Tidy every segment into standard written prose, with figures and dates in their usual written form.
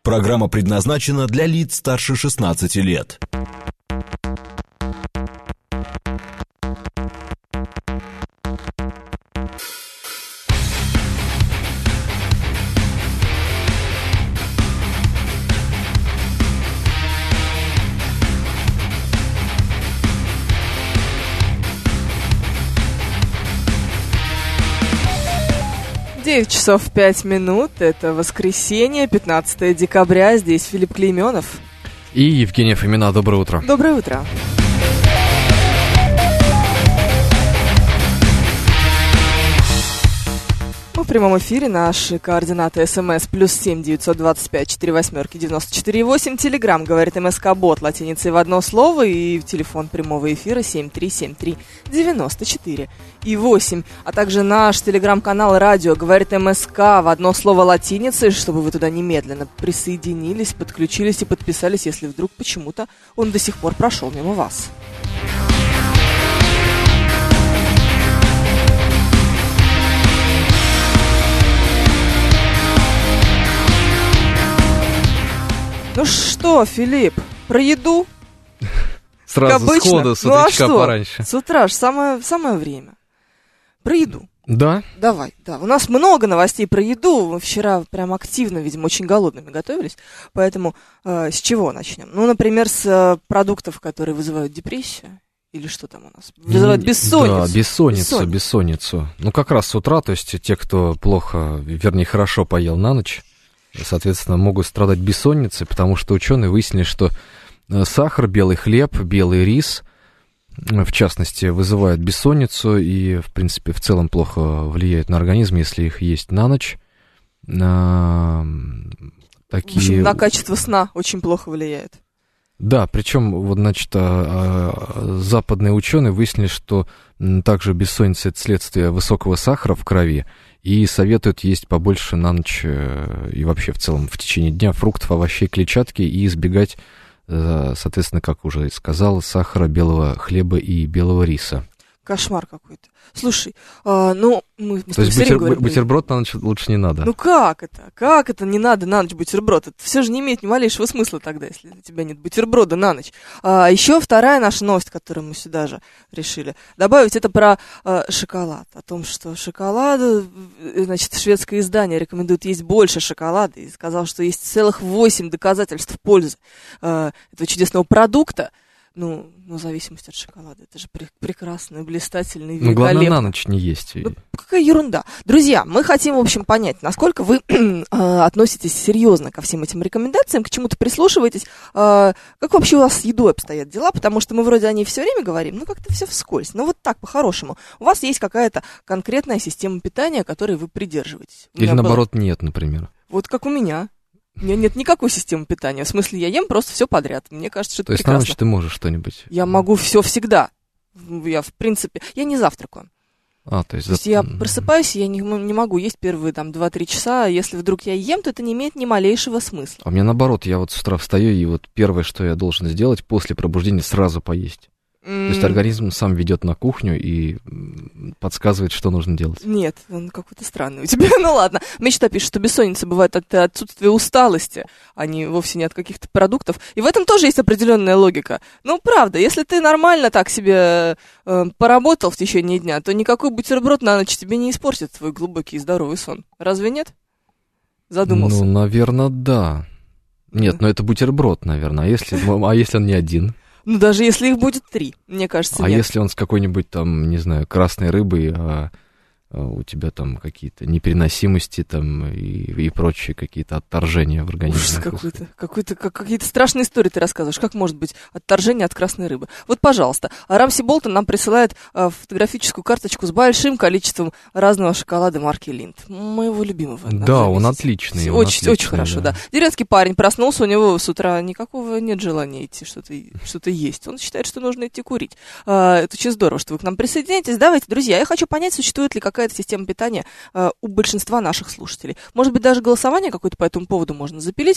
Программа предназначена для лиц старше 16 лет. Девять часов 5 минут. Это воскресенье, 15 декабря. Здесь Филипп Клейменов. И Евгения Фомина. Доброе утро. Доброе утро. Мы в прямом эфире. Наши координаты СМС +7 925 48 94 8. Телеграм говорит МСК-бот латиницей в одно слово. И телефон прямого эфира 7373 94 и 8. А также наш телеграм-канал радио говорит МСК в одно слово латиницей, чтобы вы туда немедленно присоединились, подключились и подписались, если вдруг почему-то он до сих пор прошел мимо вас. Ну что, Филипп, про еду? Сразу сходу, с утречка пораньше. С утра же самое время. Про еду. Да? Давай, да. У нас много новостей про еду. Мы вчера прям активно, видимо, очень голодными готовились. Поэтому с чего начнем? Ну, например, с продуктов, которые вызывают депрессию. Или что там у нас? Вызывают бессонницу. Да, бессонницу. Ну, как раз с утра, то есть те, кто плохо, вернее, хорошо поел на ночь, соответственно, могут страдать бессонницей, потому что ученые выяснили, что сахар, белый хлеб, белый рис, в частности, вызывают бессонницу и, в принципе, в целом плохо влияют на организм, если их есть на ночь. В общем, на качество сна очень плохо влияет. Да, причем, вот, значит, западные ученые выяснили, что также бессонница — это следствие высокого сахара в крови, и советуют есть побольше на ночь и вообще в целом в течение дня фруктов, овощей, клетчатки и избегать, соответственно, как уже сказал, сахара, белого хлеба и белого риса. Кошмар какой-то. Слушай, мы то есть бутерброд на ночь лучше не надо? Ну как это? Как это не надо на ночь бутерброд? Это все же не имеет ни малейшего смысла тогда, если у тебя нет бутерброда на ночь. Еще вторая наша новость, которую мы сюда же решили добавить, это про шоколад. О том, что шоколад, значит, шведское издание рекомендует есть больше шоколада и сказал, что есть целых 8 доказательств пользы этого чудесного продукта. Ну, в зависимости от шоколада. Это же прекрасно, блистательно, великолепно. Ну, главное, на ночь не есть. Ну, какая ерунда. Друзья, мы хотим, в общем, понять, насколько вы относитесь серьезно ко всем этим рекомендациям, к чему-то прислушиваетесь. Как вообще у вас с едой обстоят дела? Потому что мы вроде о ней все время говорим, но как-то все вскользь. Ну, вот так, по-хорошему. У вас есть какая-то конкретная система питания, которой вы придерживаетесь. Или, наоборот, нет, например. Вот как у меня. У меня нет никакой системы питания. В смысле, я ем просто все подряд. Мне кажется, что это прекрасно. То есть на ночь ты можешь что-нибудь? Я могу все всегда. Я, в принципе, я не завтракаю. То есть я просыпаюсь, я не могу есть первые там 2-3 часа. Если вдруг я ем, то это не имеет ни малейшего смысла. А у меня наоборот, я вот с утра встаю, и вот первое, что я должен сделать после пробуждения, сразу поесть. То есть организм сам ведет на кухню и подсказывает, что нужно делать. Нет, он какой-то странный у тебя. Ну ладно. Мечта пишет, что бессонница бывает от отсутствия усталости, а не вовсе не от каких-то продуктов. И в этом тоже есть определенная логика. Ну, правда, если ты нормально так себе поработал в течение дня, то никакой бутерброд на ночь тебе не испортит твой глубокий и здоровый сон. Разве нет? Задумался. Ну, наверное, да. Нет, но это бутерброд, наверное. А если он не один? Ну, даже если их будет 3, мне кажется, нет. А если он с какой-нибудь там, не знаю, красной рыбой, у тебя там какие-то непереносимости там и прочие какие-то отторжения в организме. Какие-то страшные истории ты рассказываешь. Как может быть отторжение от красной рыбы? Вот, пожалуйста, Рамси Болтон нам присылает фотографическую карточку с большим количеством разного шоколада марки Линд. Моего любимого. Да, он отличный. Очень хорошо, да. Деревенский парень проснулся, у него с утра никакого нет желания идти что-то есть. Он считает, что нужно идти курить. Это очень здорово, что вы к нам присоединяетесь. Давайте, друзья, я хочу понять, существует ли какая-то система питания у большинства наших слушателей. Может быть, даже голосование какое-то по этому поводу можно запилить.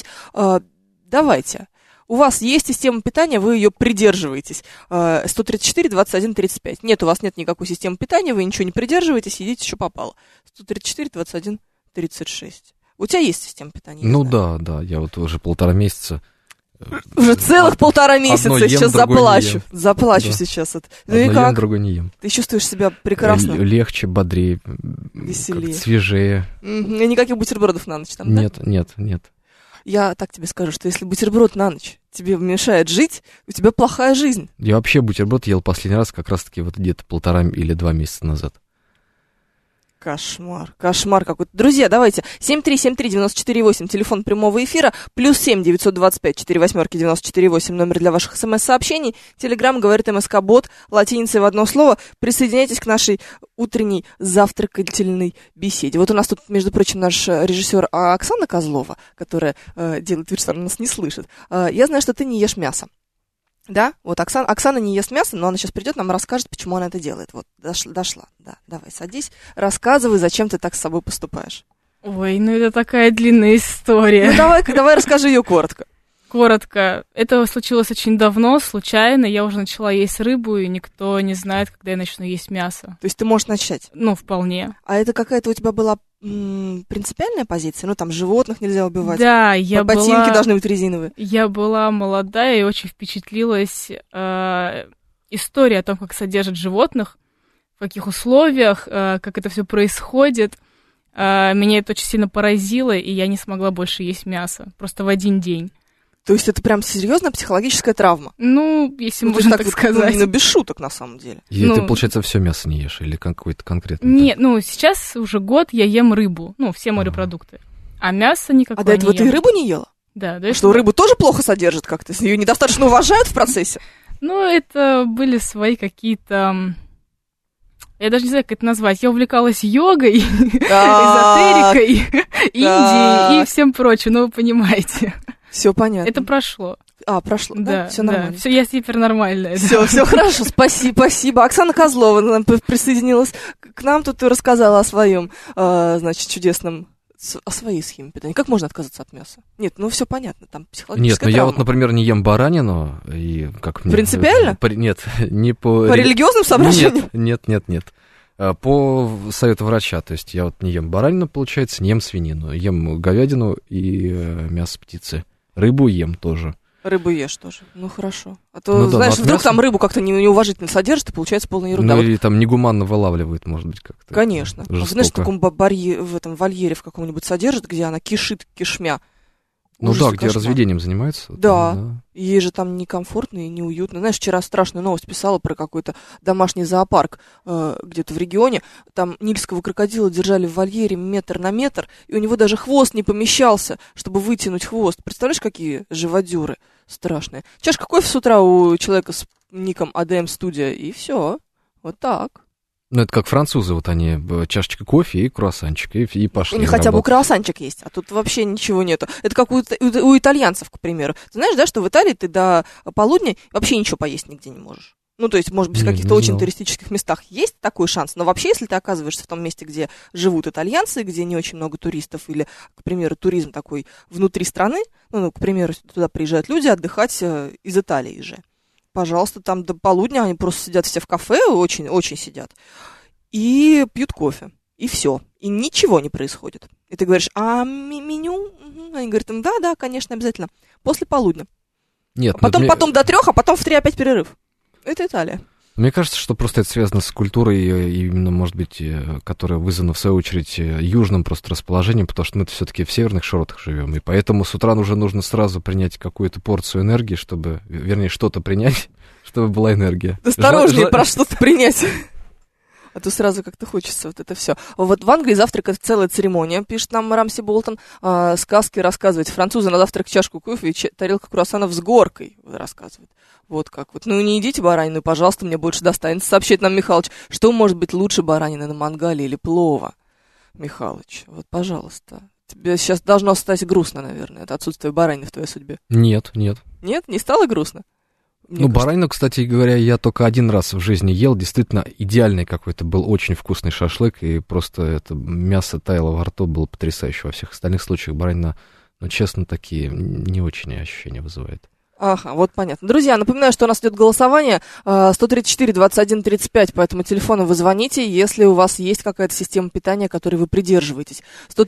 Давайте. У вас есть система питания, вы ее придерживаетесь. 134, 21, 35. Нет, у вас нет никакой системы питания, вы ничего не придерживаетесь, едите, что попало. 134, 21, 36. У тебя есть система питания? Ну да, я вот уже 1,5 месяца. Уже целых 1,5 месяца, я сейчас заплачу. Заплачу Да. сейчас. Одно Ну и ем, как? другое не ем. Ты чувствуешь себя прекрасно? Легче, бодрее, Веселее. как-то свежее. Мгм. И никаких бутербродов на ночь там, да? Нет. Я так тебе скажу, что если бутерброд на ночь тебе мешает жить, у тебя плохая жизнь. Я вообще бутерброд ел последний раз как раз-таки вот где-то 1,5 или 2 месяца назад. Кошмар какой-то. Друзья, давайте. 7373948, телефон прямого эфира, +7 925 48 94 номер для ваших смс-сообщений. Телеграм говорит МСК-бот, латиницей в одно слово. Присоединяйтесь к нашей утренней завтракательной беседе. Вот у нас тут, между прочим, наш режиссер Оксана Козлова, которая делает вид, что она нас не слышит. Я знаю, что ты не ешь мясо. Да, вот Оксана не ест мясо, но она сейчас придет, нам расскажет, почему она это делает. Вот, дошла. Да, давай, садись, рассказывай, зачем ты так с собой поступаешь. Ой, ну это такая длинная история. Ну давай расскажи ее коротко. Коротко. Это случилось очень давно, случайно. Я уже начала есть рыбу, и никто не знает, когда я начну есть мясо. То есть ты можешь начать? Ну, вполне. А это какая-то у тебя была принципиальная позиция? Ну, там, животных нельзя убивать? Да, я была... Ботинки должны быть резиновые? Я была молодая и очень впечатлилась историей о том, как содержат животных, в каких условиях, как это все происходит. Меня это очень сильно поразило, и я не смогла больше есть мясо. Просто в один день. То есть это прям серьезная психологическая травма? Ну, если можно так сказать. Ну, без шуток, на самом деле. И ты, получается, все мясо не ешь или какое-то конкретное? Нет, ну, сейчас уже год я ем рыбу, ну, все морепродукты. А мясо никакое А до этого не ты ем. рыбу не ела? Да. А что, рыбу тоже плохо содержат как-то? Ее недостаточно уважают в процессе? Ну, это были свои какие-то... Я даже не знаю, как это назвать. Я увлекалась йогой, эзотерикой, Индией и всем прочим, ну, вы понимаете. Все понятно. Это прошло. Прошло, да? Все нормально. Да, все, я теперь нормальная. Все хорошо, спасибо. Оксана Козлова нам присоединилась к нам, тут и рассказала о своем, значит, чудесном, о своей схеме питания. Как можно отказаться от мяса? Нет, ну все понятно, там психологическая Нет, травма. я вот, например, не ем баранину, и как мне... Принципиально? Нет, не по... По религиозным соображениям? Нет. По совету врача, то есть я вот не ем баранину, получается, не ем свинину, ем говядину и мясо птицы. Рыбу ем тоже. Рыбу ешь тоже, ну хорошо. А то, знаешь, вдруг там рыбу как-то неуважительно содержат, и получается полная ерунда. Ну или там негуманно вылавливают, может быть, как-то. Конечно. Жестоко. Знаешь, в таком в этом вольере в каком-нибудь содержат, где она кишит кишмя. Ну Ужас да, и где кошмар. разведением занимаются. Да. Там, Ей же там некомфортно и неуютно. Знаешь, вчера страшную новость писала про какой-то домашний зоопарк где-то в регионе. Там нильского крокодила держали в вольере метр на метр, и у него даже хвост не помещался, чтобы вытянуть хвост. Представляешь, какие живодеры страшные. Чашка кофе с утра у человека с ником ADM Studio, и все. Вот так. Ну, это как французы, вот они, чашечка кофе и круассанчик, и пошли. У них хотя бы круассанчик есть, а тут вообще ничего нету. Это как у итальянцев, к примеру. Ты знаешь, да, что в Италии ты до полудня вообще ничего поесть нигде не можешь? Ну, то есть, может быть, в каких-то очень туристических местах есть такой шанс, но вообще, если ты оказываешься в том месте, где живут итальянцы, где не очень много туристов, или, к примеру, туризм такой внутри страны, ну, к примеру, туда приезжают люди отдыхать из Италии же. Пожалуйста, там до полудня они просто сидят все в кафе, очень-очень сидят, и пьют кофе, и все, и ничего не происходит. И ты говоришь, а меню? Они говорят, да, конечно, обязательно, после полудня. Нет, потом до 3, а потом в 3 опять перерыв. Это Италия. Мне кажется, что просто это связано с культурой, именно, может быть, которая вызвана, в свою очередь, южным просто расположением, потому что мы все-таки в северных широтах живем, и поэтому с утра уже нужно сразу принять какую-то порцию энергии, чтобы, вернее, что-то принять, чтобы была энергия. Осторожнее про что-то принять. А то сразу как-то хочется вот это все. Вот в Англии завтрак — это целая церемония, пишет нам Рамси Болтон. Сказки рассказывать. Французы на завтрак чашку кофе и тарелка круассанов с горкой рассказывают. Вот как вот. Ну, не едите баранину, пожалуйста, мне больше достанется. Сообщает нам Михалыч, что может быть лучше баранины на мангале или плова. Михалыч, вот, пожалуйста. Тебе сейчас должно стать грустно, наверное, это отсутствие баранины в твоей судьбе. Нет. Нет? Не стало грустно? Мне кажется... баранину, кстати говоря, я только один раз в жизни ел. Действительно, идеальный какой-то был очень вкусный шашлык, и просто это мясо таяло во рту, было потрясающе. Во всех остальных случаях баранина, ну, честно, такие не очень ощущения вызывает. Ага, вот понятно. Друзья, напоминаю, что у нас идет голосование 134-21-35, по этому телефону вы звоните, если у вас есть какая-то система питания, которой вы придерживаетесь.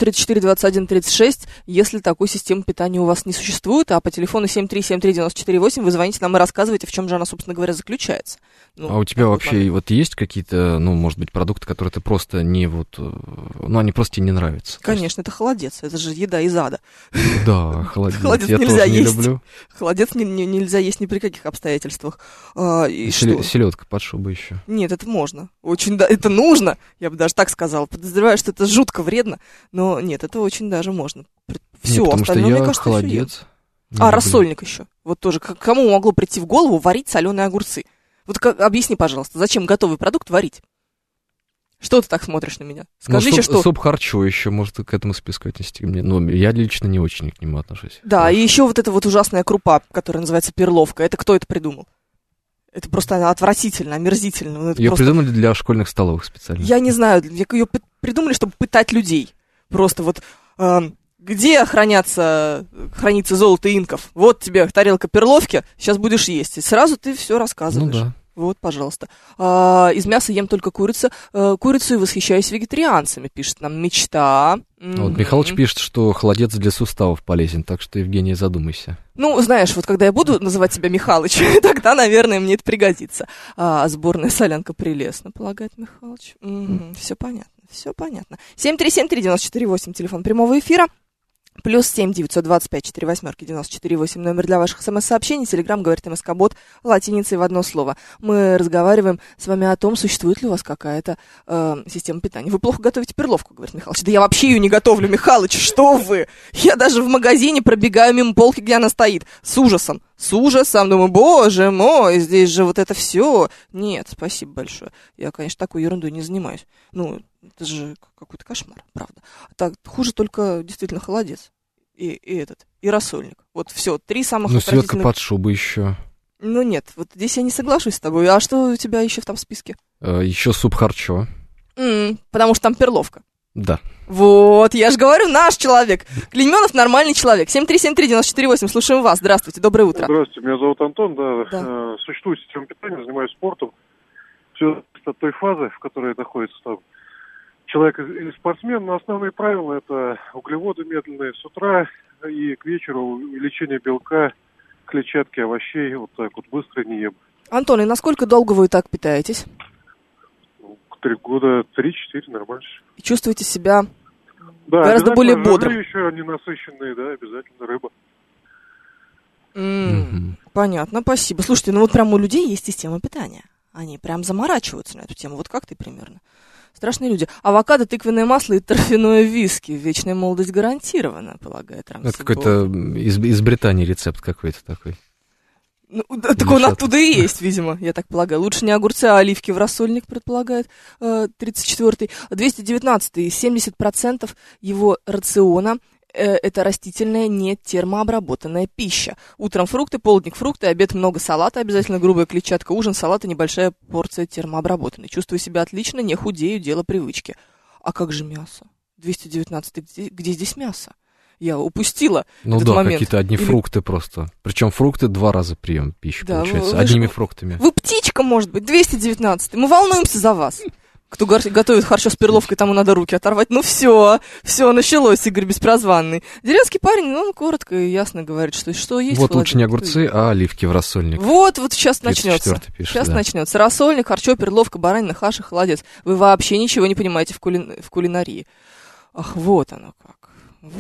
134-21-36, если такой системы питания у вас не существует, а по телефону 7373948 вы звоните нам и рассказываете, в чем же она, собственно говоря, заключается. Ну, а у тебя вообще вот есть какие-то, ну, может быть, продукты, которые ты просто не вот, ну, они просто тебе не нравятся? Конечно, это холодец, это же еда из ада. Да, холодец. Холодец Я нельзя тоже не есть. люблю. Холодец нельзя есть ни при каких обстоятельствах. Селедка под шубой еще. Нет, это можно. Очень это нужно, я бы даже так сказала. Подозреваю, что это жутко вредно, но нет, это очень даже можно. Все, потому остальное, что мне кажется, холодец. рассольник еще. Вот тоже, кому могло прийти в голову варить соленые огурцы? Вот объясни, пожалуйста, зачем готовый продукт варить? Что ты так смотришь на меня? Скажи еще, что... Суп харчо еще может к этому списку отнести. Но я лично не очень к нему отношусь. Да, и еще вот эта вот ужасная крупа, которая называется перловка. Это кто это придумал? Это просто отвратительно, омерзительно. Ее придумали для школьных столовых специально. Я не знаю, ее придумали, чтобы пытать людей. Просто вот... Где хранится золото инков? Вот тебе тарелка перловки, сейчас будешь есть. И сразу ты все рассказываешь. Ну да. Вот, пожалуйста. Из мяса ем только курицу и восхищаюсь вегетарианцами, пишет нам Мечта. Вот Михалыч пишет, что холодец для суставов полезен, так что, Евгения, задумайся. Ну, знаешь, вот когда я буду называть себя Михалыч, тогда, наверное, мне это пригодится. Сборная солянка прелестно, полагает Михалыч. Все понятно, все понятно. 7373948, телефон прямого эфира. Плюс 7-925-48-94-8, номер для ваших смс-сообщений, телеграм говорит МСК-бот, латиницей в одно слово. Мы разговариваем с вами о том, существует ли у вас какая-то система питания. Вы плохо готовите перловку, говорит Михалыч. Да я вообще ее не готовлю, Михалыч, что вы? Я даже в магазине пробегаю мимо полки, где она стоит, с ужасом. Думаю, боже мой, здесь же вот это все. Нет, спасибо большое. Я, конечно, такой ерундой не занимаюсь. Ну, это же какой-то кошмар, правда. Так, хуже только действительно холодец. И рассольник. Вот все, 3 самых отвратительных... селедка под шубой еще. Ну нет, вот здесь я не соглашусь с тобой. А что у тебя еще в там списке? Еще суп харчо. Потому что там перловка. Да. Вот, я же говорю, наш человек. Клейменов нормальный человек. 7373948, слушаем вас. Здравствуйте, доброе утро. Здравствуйте, меня зовут Антон, Да. Существует система питания, занимаюсь спортом. Все от той фазы, в которой находится там человек или спортсмен, но основные правила — это углеводы медленные с утра и к вечеру увеличение белка, клетчатки, овощей, вот так вот быстро не ем. Антон, и насколько долго вы так питаетесь? 3 года, 3-4, нормально. И чувствуете себя гораздо более бодрым? Жиры еще ненасыщенные, да, обязательно рыба. Понятно, спасибо. Слушайте, ну вот прям у людей есть система питания. Они прям заморачиваются на эту тему. Вот как ты примерно? Страшные люди. Авокадо, тыквенное масло и торфяное виски. Вечная молодость гарантирована, полагает Рамсибол. Это какой-то из Британии рецепт какой-то такой. Ну, так он оттуда и есть, видимо, я так полагаю. Лучше не огурцы, а оливки в рассольник, предполагает 34-й. 219-й, 70% его рациона это растительная, не термообработанная пища. Утром фрукты, полдник фрукты, обед много салата, обязательно грубая клетчатка, ужин, салат и небольшая порция термообработанной. Чувствую себя отлично, не худею, дело привычки. А как же мясо? 219-й, где здесь мясо? Я упустила этот момент. Какие-то одни фрукты просто. Причем фрукты 2 раза прием пищи, получается, одними фруктами. Вы птичка, может быть, 219-й. Мы волнуемся за вас. Кто готовит харчо с перловкой, тому надо руки оторвать. Ну все, началось, Игорь Беспрозванный. Деревенский парень, он коротко и ясно говорит, что есть. Вот лучше не огурцы, а оливки в рассольник. Вот сейчас начнется. Начнется. Рассольник, харчо, перловка, баранина, хаш и холодец. Вы вообще ничего не понимаете в кулинарии. Ах, вот оно как.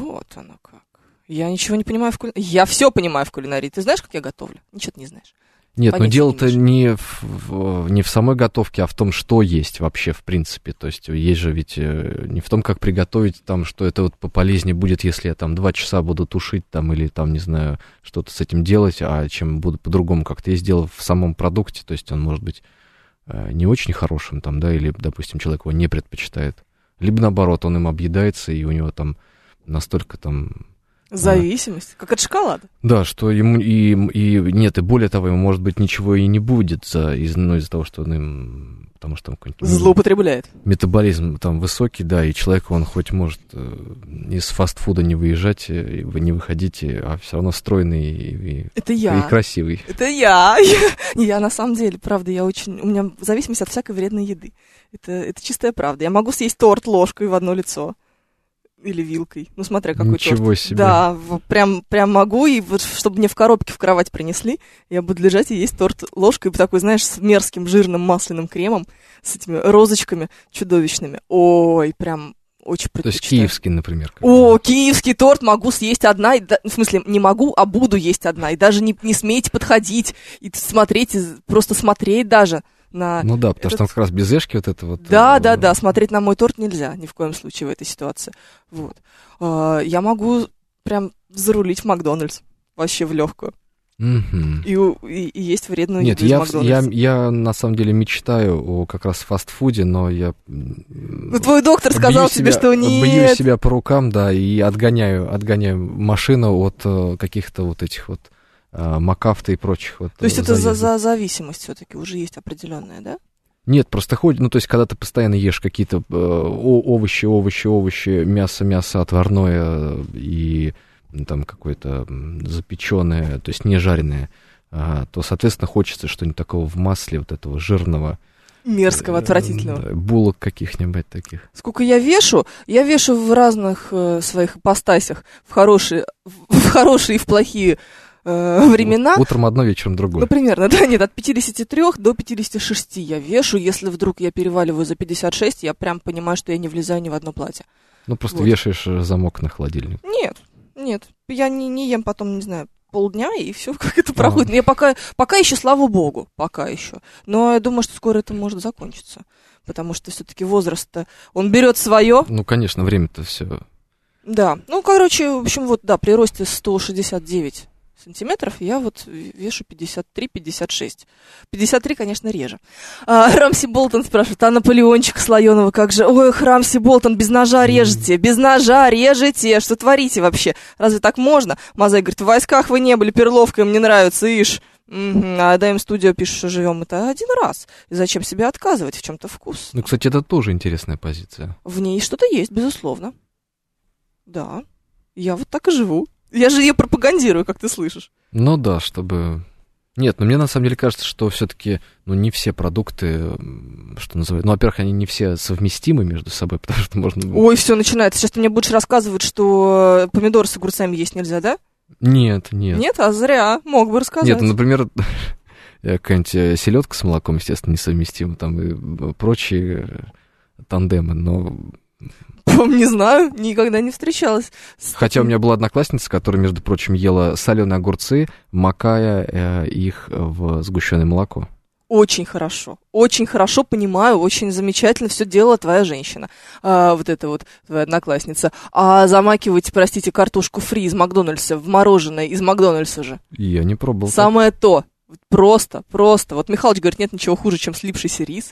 Я ничего не понимаю в кулинарии. Я все понимаю в кулинарии. Ты знаешь, как я готовлю? Ничего ты не знаешь. Нет, но дело-то не в самой готовке, а в том, что есть вообще, в принципе. То есть есть же ведь не в том, как приготовить, там, что это вот пополезнее будет, если я там 2 часа буду тушить, там, или там, не знаю, что-то с этим делать, а чем буду по-другому как-то. Есть дело в самом продукте, то есть он может быть не очень хорошим, там, да, или, допустим, человек его не предпочитает. Либо, наоборот, он им объедается, и у него там настолько там... Зависимость, как от шоколада. Да, что ему и более того, ему, может быть, ничего и не будет из-за того, что он им потому что там какой-нибудь Злоупотребляет. метаболизм там высокий, да, и человек, он хоть может из фастфуда не выезжать, вы не выходите, а все равно стройный Это я. и красивый. Это я. Я на самом деле, правда, у меня зависимость от всякой вредной еды. Это чистая правда. Я могу съесть торт ложкой в одно лицо. Или вилкой. Ну, смотря какой торт. Ничего себе. Да, прям могу, и вот чтобы мне в коробке в кровать принесли, я буду лежать и есть торт ложкой, такой, знаешь, с мерзким жирным масляным кремом, с этими розочками чудовищными. Ой, прям очень предпочитаю. То есть киевский, например. Киевский торт могу съесть одна, в смысле, не могу, а буду есть одна, и даже не смейте подходить, и смотреть, просто смотреть даже. Ну да, потому что там как раз без эшки вот это вот. Да, смотреть на мой торт нельзя ни в коем случае в этой ситуации. Вот. Я могу прям зарулить в Макдональдс, вообще в легкую. И есть вредную еду из Макдональдса. Нет, я на самом деле мечтаю о как раз фастфуде, но я... Ну, твой доктор сказал тебе, что нет. Бью себя по рукам, да, и отгоняю машину от каких-то вот этих вот макафта и прочих вот. То есть это за зависимость все-таки уже есть определенная, да? Нет, просто ходит, ну, то есть, когда ты постоянно ешь какие-то овощи, мясо отварное и там какое-то запеченное, то есть не жареное, то, соответственно, хочется что-нибудь такого в масле, вот этого жирного. Мерзкого, отвратительного. Булок каких-нибудь таких. Сколько я вешу в разных своих ипостасях, в хорошие и в плохие времена. Утром одно, вечером другое. Ну, примерно, да, нет, от 53 до 56 я вешу. Если вдруг я переваливаю за 56, я прям понимаю, что я не влезаю ни в одно платье. Ну, просто вешаешь замок на холодильник. Нет, я не ем потом, не знаю, полдня, и все как это проходит. Но я пока еще, слава богу, пока еще. Но я думаю, что скоро это может закончиться. Потому что все-таки возраст-то, он берет свое. Ну, конечно, время-то все. Да, ну, короче, в общем, вот, да, при росте 169 сантиметров я вот вешу 53-56. 53, конечно, реже. Рамси Болтон спрашивает, а Наполеончик слоеного как же? Ой, Рамси Болтон, без ножа режете, что творите вообще? Разве так можно? Мазай говорит, в войсках вы не были, перловка им не нравится, ишь. А даем студию, пишет, что живем это один раз. И зачем себе отказывать в чем-то вкус? Ну, кстати, это тоже интересная позиция. В ней что-то есть, безусловно. Да, я вот так и живу. Я же ее пропагандирую, как ты слышишь. Ну да, чтобы... Нет, но мне на самом деле кажется, что все-таки, не все продукты, что называют... Ну, во-первых, они не все совместимы между собой, потому что можно... Ой, все начинается. Сейчас ты мне будешь рассказывать, что помидоры с огурцами есть нельзя, да? Нет. Нет, а зря. Мог бы рассказать. Нет, например, какая-нибудь селедка с молоком, естественно, несовместима, там и прочие тандемы, но... Не знаю, никогда не встречалась. Хотя у меня была одноклассница, которая, между прочим, ела соленые огурцы, макая их в сгущенное молоко. Очень хорошо понимаю, очень замечательно все делала твоя женщина, вот эта вот твоя одноклассница. А замакивать, простите, картошку фри из Макдональдса в мороженое из Макдональдса же. Я не пробовал. Самое так. То. Просто. Вот Михалыч говорит, нет ничего хуже, чем слипшийся рис.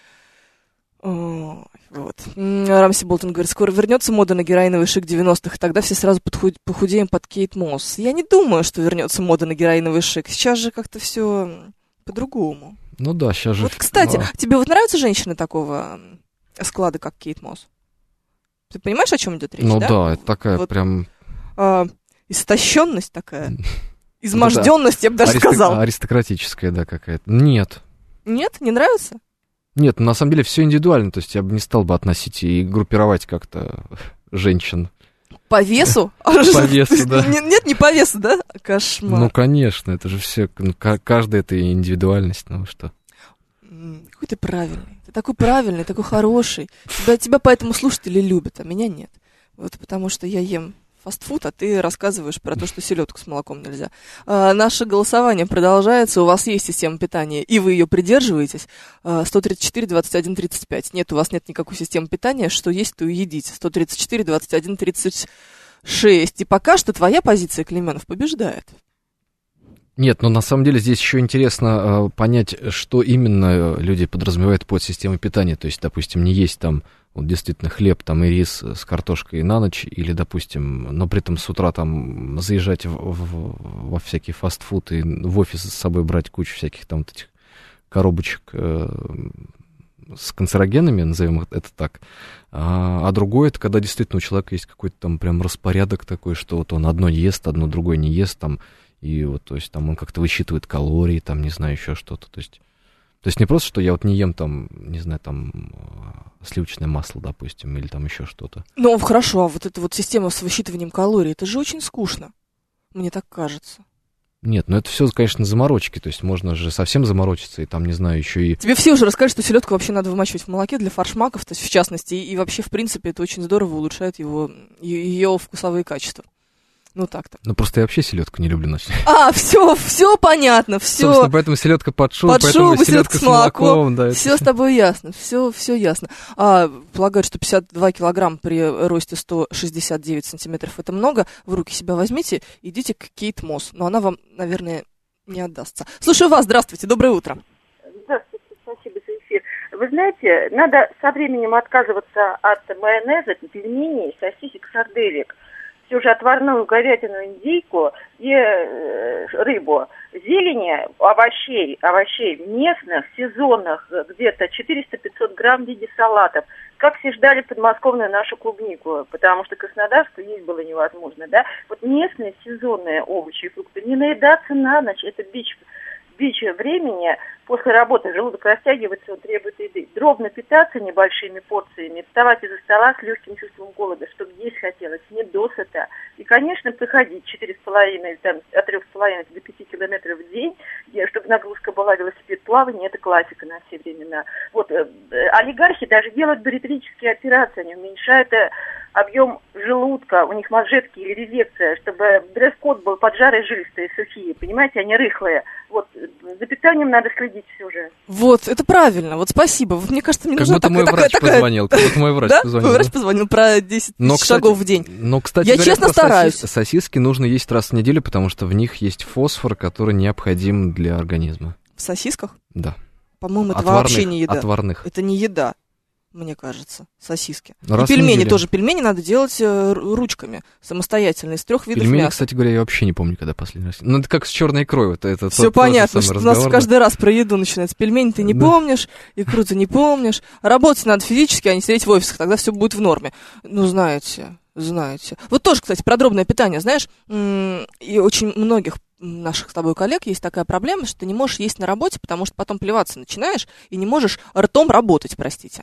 Вот. Рамси Болтон говорит, скоро вернется мода на героиновый шик 90-х, и тогда все сразу похудеем под Кейт Мосс. Я не думаю, что вернется мода на героиновый шик. Сейчас же как-то все по-другому. Ну да, сейчас же... Вот, кстати, тебе вот нравятся женщины такого склада, как Кейт Мосс? Ты понимаешь, о чем идет речь, да? Да, это такая вот, прям... Истощенность такая, изможденность, я бы даже сказал. Аристократическая, да, какая-то. Нет. Нет? Не нравится? Нет, на самом деле все индивидуально, то есть я бы не стал бы относить и группировать как-то женщин. По весу? По весу, да. Нет, не по весу, да? Кошмар. Ну, конечно, это же все, каждая это индивидуальность, ну что. Какой ты правильный, ты такой правильный, такой хороший. Тебя поэтому слушатели любят, а меня нет. Вот потому что я ем фастфуд, а ты рассказываешь про то, что селедку с молоком нельзя. Наше голосование продолжается, у вас есть система питания, и вы ее придерживаетесь. 134, 21, 35. Нет, у вас нет никакой системы питания, что есть, то и едите. 134, 21, 36. И пока что твоя позиция, Клейменов, побеждает. Нет, но на самом деле здесь еще интересно понять, что именно люди подразумевают под системой питания. То есть, допустим, не есть там вот действительно хлеб там и рис с картошкой на ночь, или, допустим, но при этом с утра там заезжать во всякий фастфуд и в офис с собой брать кучу всяких там вот этих коробочек с канцерогенами, назовем это так. А другое, это когда действительно у человека есть какой-то там прям распорядок такой, что вот он одно ест, одно другое не ест, там, и вот, то есть там он как-то высчитывает калории, там, не знаю, еще что-то. То есть не просто, что я вот не ем там, не знаю, там, сливочное масло, допустим, или там еще что-то. Ну, хорошо, а вот эта вот система с высчитыванием калорий, это же очень скучно, мне так кажется. Нет, ну это все, конечно, заморочки, то есть можно же совсем заморочиться, и там, не знаю, еще и... Тебе все уже рассказали, что селедку вообще надо вымачивать в молоке для фаршмаков, то есть в частности, и вообще, в принципе, это очень здорово улучшает ее вкусовые качества. Ну так-то. Ну просто я вообще селедку не люблю начать. Все понятно, все. Собственно, поэтому селедка под шубу, поэтому селедка с молоком. Да, все с тобой ясно, все ясно. Полагают, что 52 килограмма при росте 169 сантиметров это много. В руки себя возьмите, идите к Кейт Мосс. Но она вам, наверное, не отдастся. Слушаю вас, здравствуйте, доброе утро. Здравствуйте, спасибо за эфир. Вы знаете, надо со временем отказываться от майонеза, пельменей, сосисек, сарделек. Все же отварную говядину, индейку и рыбу, зелени, овощей местных, сезонных, где-то 400-500 грамм в виде салатов. Как все ждали подмосковную нашу клубнику, потому что краснодарскую есть было невозможно, да? Вот местные сезонные овощи и фрукты, не наедаться на ночь, это бич времени, после работы желудок растягивается, он требует еды. Дробно питаться небольшими порциями, вставать из-за стола с легким чувством голода, чтобы есть хотелось, не досыта. И, конечно, проходить 4,5, там, от 3,5 до 5 километров в день, чтобы нагрузка была, велосипед, плавание, это классика на все времена. Вот, олигархи даже делают бариатрические операции, они уменьшают объем желудка, у них манжетки или резекция, чтобы дресс-код был поджарые, жилистые, сухие, понимаете, они рыхлые. Вот, за питанием надо следить все же. Вот, это правильно, вот спасибо. Вот, мне кажется, мне нужна такая... Как будто мой врач позвонил. Врач позвонил про 10 шагов в день. Но, кстати, я честно стараюсь. Сосиски нужно есть раз в неделю, потому что в них есть фосфор, который необходим для организма. В сосисках? Да. По-моему, это вообще не еда. Отварных. Это не еда. Мне кажется, сосиски. И пельмени тоже. Пельмени надо делать ручками, самостоятельно, из 3 видов пельмени, мяса. Кстати говоря, я вообще не помню, когда последний раз. Ну, это как с черной икрой. Это все понятно, что у нас каждый раз про еду начинается. Пельмени ты не помнишь, икру ты не помнишь. Работать надо физически, а не сидеть в офисах, тогда все будет в норме. Ну, знаете. Вот тоже, кстати, про дробное питание, знаешь, и очень многих наших с тобой коллег есть такая проблема, что ты не можешь есть на работе, потому что потом плеваться начинаешь и не можешь ртом работать, простите.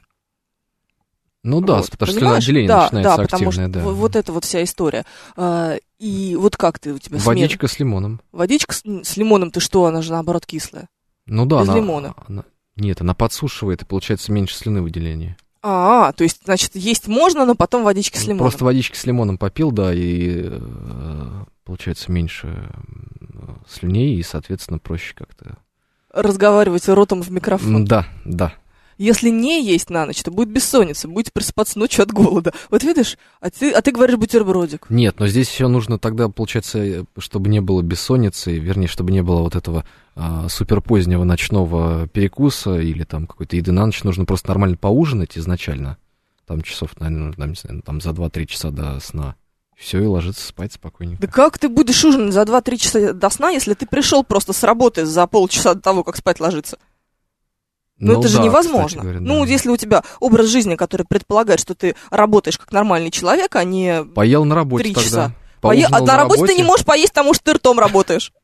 Ну да, вот, потому что слюноотделение начинается активное, потому что вот это вот вся история. И вот как ты у тебя водичка с лимоном. Водичка с лимоном, ты что, она же наоборот кислая? Ну да, без лимона. Нет, она подсушивает, и получается меньше слюны выделения. То есть, значит, есть можно, но потом водички с лимоном. Просто водички с лимоном попил, да, и получается меньше слюней, и, соответственно, проще как-то... Разговаривать ротом в микрофон. Да. Если не есть на ночь, то будет бессонница, будете просыпаться ночью от голода. Вот видишь, а ты говоришь бутербродик. Нет, но здесь еще нужно тогда, получается, чтобы не было бессонницы, вернее, чтобы не было вот этого суперпозднего ночного перекуса или там какой-то еды на ночь, нужно просто нормально поужинать изначально, там часов, наверное, там за 2-3 часа до сна. Все, и ложиться спать спокойненько. Да как ты будешь ужинать за 2-3 часа до сна, если ты пришел просто с работы за полчаса до того, как спать ложиться? Ну, это же невозможно. Говоря, да. Если у тебя образ жизни, который предполагает, что ты работаешь как нормальный человек, а не поел на работе 3 часа. А на работе ты не можешь поесть, потому что ты ртом работаешь.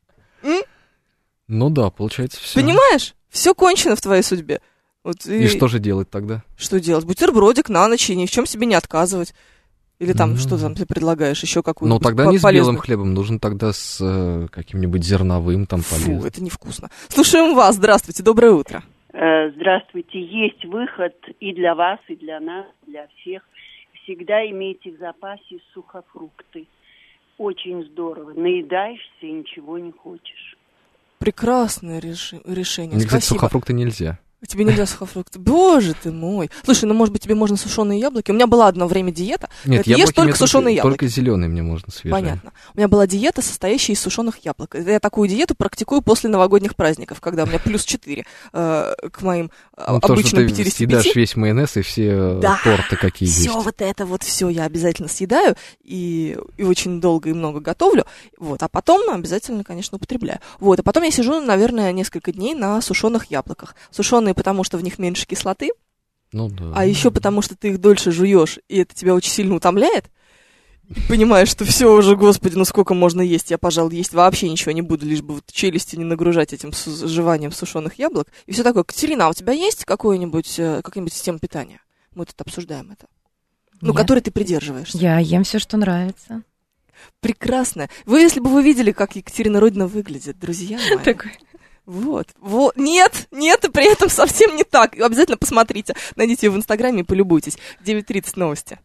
Ну да, получается все. Понимаешь? Все кончено в твоей судьбе. И что же делать тогда? Что делать? Бутербродик на ночь и ни в чем себе не отказывать. Или там, что там ты предлагаешь, еще какую-нибудь полезную? Ну, тогда не с белым хлебом, нужно тогда с каким-нибудь зерновым там полезным. Фу, это невкусно. Слушаем вас, здравствуйте, доброе утро. Здравствуйте. Есть выход и для вас, и для нас, для всех. Всегда имейте в запасе сухофрукты. Очень здорово. Наедаешься и ничего не хочешь. Прекрасное решение. Мне, кстати, сухофрукты нельзя. Тебе нельзя сухофрукты. Боже ты мой. Слушай, может быть, тебе можно сушеные яблоки? У меня была одно время диета. Нет, ешь только сушеные яблоки. Только зеленые мне можно свежие. Понятно. У меня была диета, состоящая из сушеных яблок. Я такую диету практикую после новогодних праздников, когда у меня плюс 4 к моим обычным 55. Ты съедаешь весь майонез и все торты какие есть. Все вот это вот все я обязательно съедаю и очень долго и много готовлю. Вот, а потом обязательно, конечно, употребляю. Вот, а потом я сижу, наверное, несколько дней на сушеных яблоках. Сушеные, потому что в них меньше кислоты. Ну да. А еще потому, что ты их дольше жуешь, и это тебя очень сильно утомляет. И понимаешь, что все уже, господи, ну сколько можно есть? Я, пожалуй, есть вообще ничего не буду, лишь бы вот челюсти не нагружать этим жеванием сушеных яблок. И все такое. Катерина, а у тебя есть какая-нибудь система питания? Мы тут обсуждаем это. Ну, которой ты придерживаешься. Я ем все, что нравится. Прекрасно. Если бы вы видели, как Екатерина Родина выглядит, друзья мои. Такой. Вот. Нет, и при этом совсем не так. Обязательно посмотрите. Найдите ее в Инстаграме и полюбуйтесь. 9:30 новости.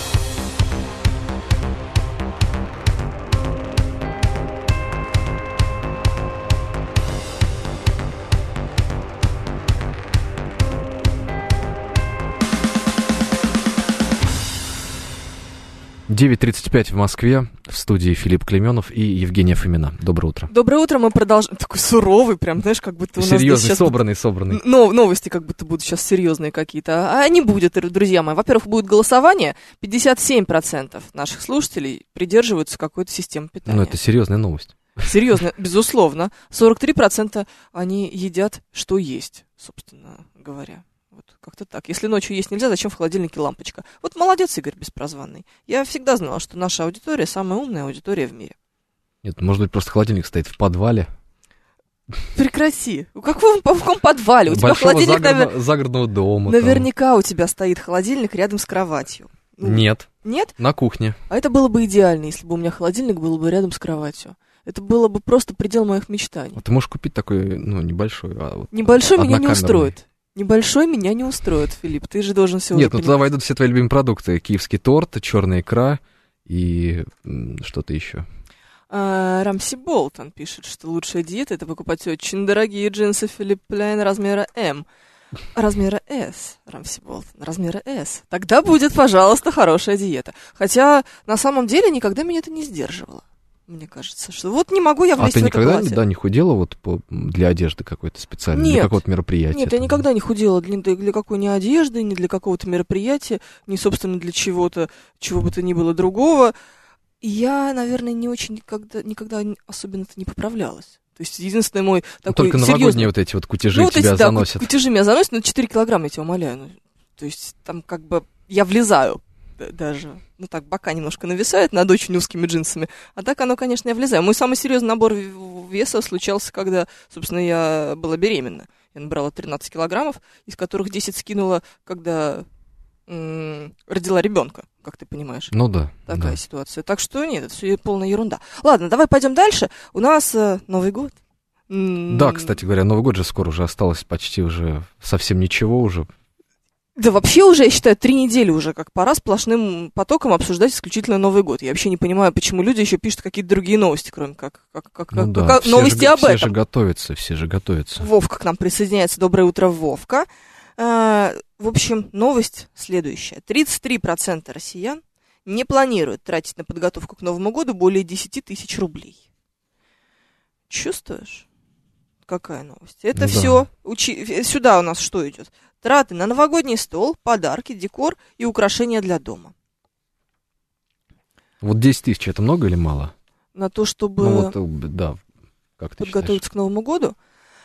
«9:35 в Москве, в студии Филипп Клейменов и Евгения Фомина. Доброе утро. Доброе утро, мы продолжаем. Такой суровый, прям, знаешь, как будто у нас серьезный, сейчас собранный. новости как будто будут сейчас серьезные какие-то. А не будет, друзья мои. Во-первых, будет голосование. 57% наших слушателей придерживаются какой-то системы питания. Ну, это серьезная новость. Серьезно, безусловно. 43% они едят, что есть, собственно говоря. Вот как-то так. Если ночью есть нельзя, зачем в холодильнике лампочка? Вот молодец, Игорь Беспрозванный. Я всегда знала, что наша аудитория самая умная аудитория в мире. Нет, может быть, просто холодильник стоит в подвале. Прекрати. В каком подвале? У тебя холодильник, загородного дома. Наверняка у тебя стоит холодильник рядом с кроватью. Нет. Нет? На кухне. А это было бы идеально, если бы у меня холодильник был бы рядом с кроватью. Это было бы просто предел моих мечтаний. Ты можешь купить такой, небольшой. Небольшой меня не устроит. Небольшой меня не устроит, Филипп. Ты же должен все уже Нет, туда войдут все твои любимые продукты. Киевский торт, черная икра и что-то еще. Рамси Болтон пишет, что лучшая диета — это покупать очень дорогие джинсы Филипп Ляйн размера М. Размера S, Рамси Болтон, размера S. Тогда будет, пожалуйста, хорошая диета. Хотя, на самом деле, никогда меня это не сдерживало. Мне кажется, что вот не могу я влезть в это платье. А ты никогда не худела для одежды какой-то специальной, для какого-то мероприятия? Нет, я никогда не худела для какой ни одежды, ни для какого-то мероприятия, ни, собственно, для чего-то, чего бы то ни было другого. И я, наверное, не очень никогда особенно-то не поправлялась. То есть единственный мой такой только новогодние вот эти вот кутежи тебя заносят. Кутежи меня заносят, но 4 килограмма, я тебя умоляю. То есть там как бы я влезаю. Даже, так, бока немножко нависают над очень узкими джинсами, а так оно, конечно, я влезаю. Мой самый серьезный набор веса случался, когда, собственно, я была беременна. Я набрала 13 килограммов, из которых 10 скинула, когда родила ребенка, как ты понимаешь. Ну да. Такая ситуация. Так что нет, это все полная ерунда. Ладно, давай пойдем дальше. У нас Новый год. Да, кстати говоря, Новый год же скоро уже осталось почти уже совсем ничего уже. Да вообще уже, я считаю, 3 недели уже, как пора сплошным потоком обсуждать исключительно Новый год. Я вообще не понимаю, почему люди еще пишут какие-то другие новости, кроме как новости об этом. Все же готовятся. Вовка к нам присоединяется. Доброе утро, Вовка. В общем, новость следующая. 33% россиян не планируют тратить на подготовку к Новому году более 10 тысяч рублей. Чувствуешь? Какая новость? Это все. Сюда у нас что идет? Траты на новогодний стол, подарки, декор и украшения для дома. Вот 10 тысяч это много или мало? На то, чтобы как ты подготовиться к Новому году?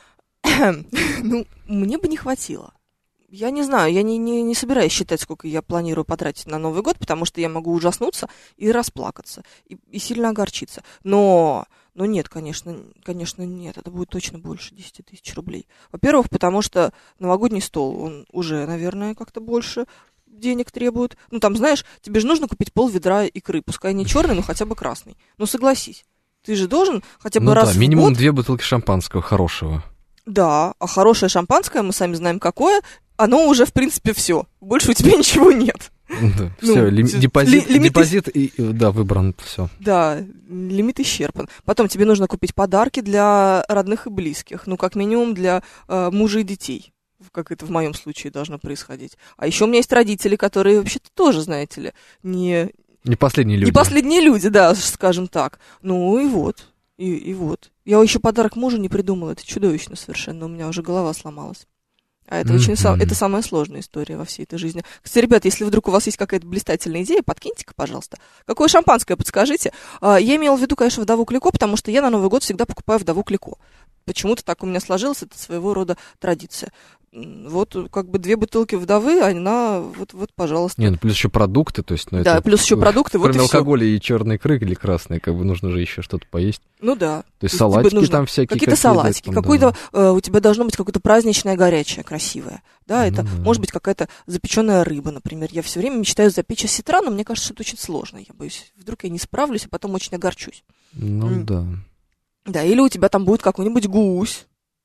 Мне бы не хватило. Я не знаю, я не собираюсь считать, сколько я планирую потратить на Новый год, потому что я могу ужаснуться и расплакаться, и сильно огорчиться. Но нет, конечно нет, это будет точно больше 10 тысяч рублей. Во-первых, потому что новогодний стол, он уже, наверное, как-то больше денег требует. Там, знаешь, тебе же нужно купить пол-ведра икры, пускай не черный, но хотя бы красный. Согласись, ты же должен хотя бы раз в год... минимум 2 бутылки шампанского хорошего. Да, а хорошее шампанское, мы сами знаем какое, оно уже, в принципе, все. Больше у тебя ничего нет. Да, все, депозит выбран, все. Да, лимит исчерпан. Потом тебе нужно купить подарки для родных и близких, как минимум для мужа и детей, как это в моем случае должно происходить. А еще у меня есть родители, которые вообще-то тоже, знаете ли, не последние люди. Не последние люди, да, скажем так. И вот. Я еще подарок мужу не придумала, это чудовищно совершенно, у меня уже голова сломалась. А это это самая сложная история во всей этой жизни. Кстати, ребят, если вдруг у вас есть какая-то блистательная идея, подкиньте-ка, пожалуйста. Какое шампанское, подскажите. Я имела в виду, конечно, вдову Клико, потому что я на Новый год всегда покупаю вдову Клико. почему-то так у меня сложилось, это своего рода традиция. Вот как бы 2 бутылки вдовы, она вот, пожалуйста. Не, ну плюс еще продукты, то есть... Ну, да, это, плюс еще продукты, вот и кроме всё. алкоголя и черной икры или красной, как бы нужно же еще что-то поесть. Ну да. То есть салатики там всякие. Какие-то салатики, там, какой-то, у тебя должно быть какое-то праздничное горячее, красивое. Да, это может быть какая-то запеченная рыба, например. Я все время мечтаю запечь осетра, но мне кажется, что это очень сложно. Я боюсь, вдруг я не справлюсь, а потом очень огорчусь. Ну да. Да, или у тебя там будет какой-нибудь гусь.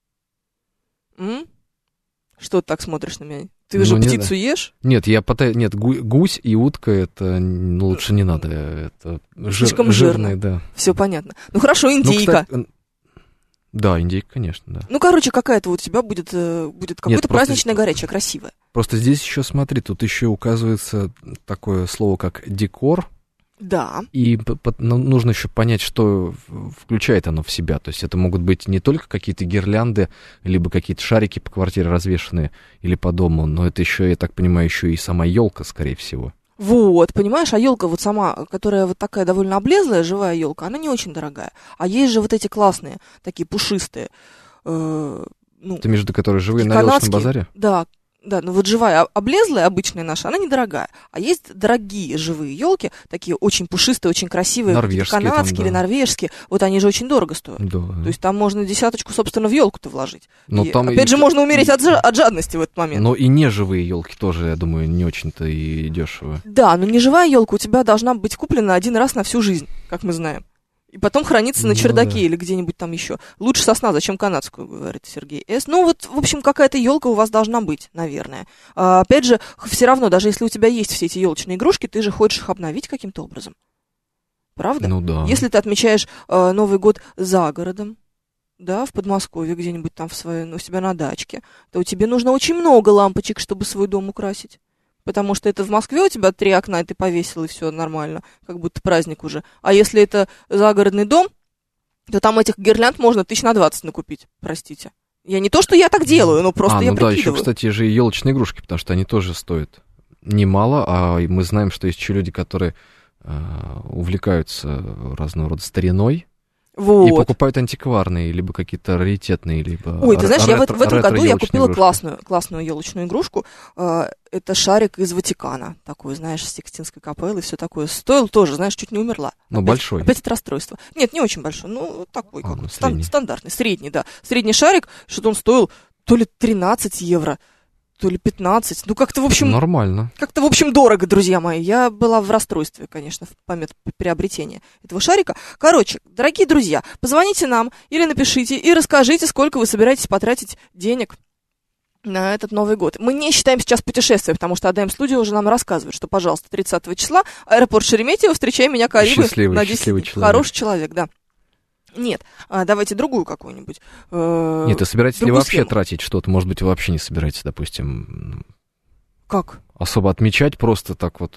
Что ты так смотришь на меня? Ты же птицу ешь? Нет, нет, гусь и утка, это лучше не надо. Это слишком жирные, да. Все понятно. Ну хорошо, индейка. Ну, кстати, да, индейка, конечно, да. Ну, короче, какая-то вот у тебя будет какое-то праздничное горячее, красивое. Просто здесь еще, смотри, тут еще указывается такое слово, как декор. Да. И нужно еще понять, что включает оно в себя. То есть это могут быть не только какие-то гирлянды, либо какие-то шарики по квартире развешанные или по дому, но это еще, я так понимаю, еще и сама елка, скорее всего. Вот, понимаешь, а елка вот сама, которая вот такая довольно облезлая, живая елка, она не очень дорогая. А есть же вот эти классные, такие пушистые. Ты между которыми живые на елочном базаре? Да, ну вот живая, облезлая, обычная наша, она недорогая. А есть дорогие живые елки, такие очень пушистые, очень красивые, канадские или норвежские. Вот они же очень дорого стоят. Да. То есть там можно 10, собственно, в елку-то вложить. Но там опять же, можно умереть от жадности в этот момент. Но и неживые елки тоже, я думаю, не очень-то и дешево. Да, но неживая елка у тебя должна быть куплена один раз на всю жизнь, как мы знаем. И потом хранится на чердаке или где-нибудь там еще. Лучше сосна, зачем канадскую, говорит Сергей С. Ну вот, в общем, какая-то елка у вас должна быть, наверное. Опять же, все равно, даже если у тебя есть все эти елочные игрушки, ты же хочешь их обновить каким-то образом. Правда? Ну да. Если ты отмечаешь Новый год за городом, да, в Подмосковье, где-нибудь там у себя на дачке, то тебе нужно очень много лампочек, чтобы свой дом украсить. Потому что это в Москве у тебя 3 окна, и ты повесил, и все нормально, как будто праздник уже. А если это загородный дом, то там этих гирлянд можно 20 на накупить, простите. Я не то, что я так делаю, но просто я прикидываю. Да, еще, кстати, же и елочные игрушки, потому что они тоже стоят немало, а мы знаем, что есть еще люди, которые увлекаются разного рода стариной. Вот. И покупают антикварные, либо какие-то раритетные, либо Ой, ты знаешь, я в этом году я купила классную елочную игрушку. Это шарик из Ватикана. Такой, знаешь, с Сикстинской капеллы, все такое. Стоил тоже, знаешь, чуть не умерла. Но большой. Опять это расстройство. Нет, не очень большой, ну, такой, стандартный, средний, да. Средний шарик, что-то он стоил то ли 13 евро, то ли 15. Ну, как-то, в общем... Нормально. Как-то, в общем, дорого, друзья мои. Я была в расстройстве, конечно, в момент приобретения этого шарика. Короче, дорогие друзья, позвоните нам или напишите и расскажите, сколько вы собираетесь потратить денег на этот Новый год. Мы не считаем сейчас путешествия, потому что АДМ Студио уже нам рассказывает, что, пожалуйста, 30 числа аэропорт Шереметьево, встречай меня, Карибы. Счастливый человек. Хороший человек, да. Нет, давайте другую какую-нибудь. Нет, а собираетесь ли вообще тратить что-то? Может быть, вы вообще не собираетесь, допустим... Как? Особо отмечать, просто так вот...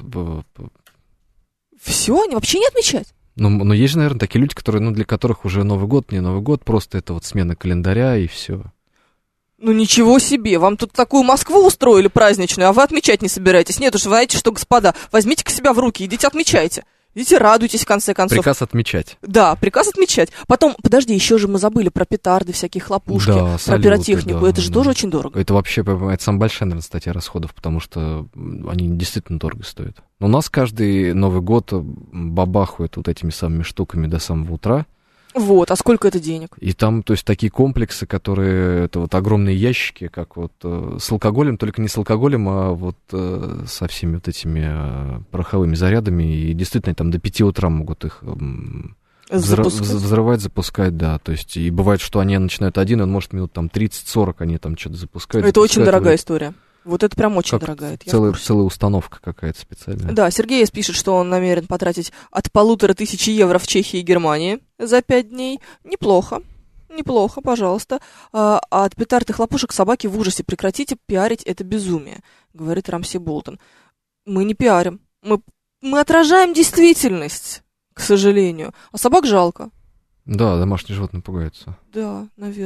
Все, вообще не отмечать? Ну, есть же, наверное, такие люди, которые, для которых уже Новый год, не Новый год, просто это вот смена календаря и все. Ну, ничего себе, вам тут такую Москву устроили праздничную, а вы отмечать не собираетесь. Нет уж, вы знаете что, господа, возьмите-ка себя в руки, идите отмечайте. Идите, радуйтесь, в конце концов. Приказ отмечать. Да, приказ отмечать. Потом, подожди, еще же мы забыли про петарды, всякие хлопушки, да, про пиротехнику. Да, это же тоже очень дорого. Это вообще, это самая большая, наверное, статья расходов, потому что они действительно дорого стоят. Но у нас каждый Новый год бабахают вот этими самыми штуками до самого утра. Вот, а сколько это денег? И там, то есть, такие комплексы, которые, это вот огромные ящики, как вот с алкоголем, только не с алкоголем, а вот со всеми вот этими пороховыми зарядами, и действительно там до 5 утра могут их взрывать, запускать, да, то есть, и бывает, что они начинают один, он может минут там 30-40, они там что-то запускают. Это очень дорогая история. Вот это прям очень дорогая. Целая установка какая-то специальная. Да, Сергей С. пишет, что он намерен потратить от 1500 евро в Чехии и Германии за 5 дней. Неплохо, пожалуйста. А от петард и хлопушек собаки в ужасе. Прекратите пиарить это безумие, говорит Рамси Болтон. Мы не пиарим. Мы отражаем действительность, к сожалению. А собак жалко. Да, домашние животные пугаются. Да, наверное.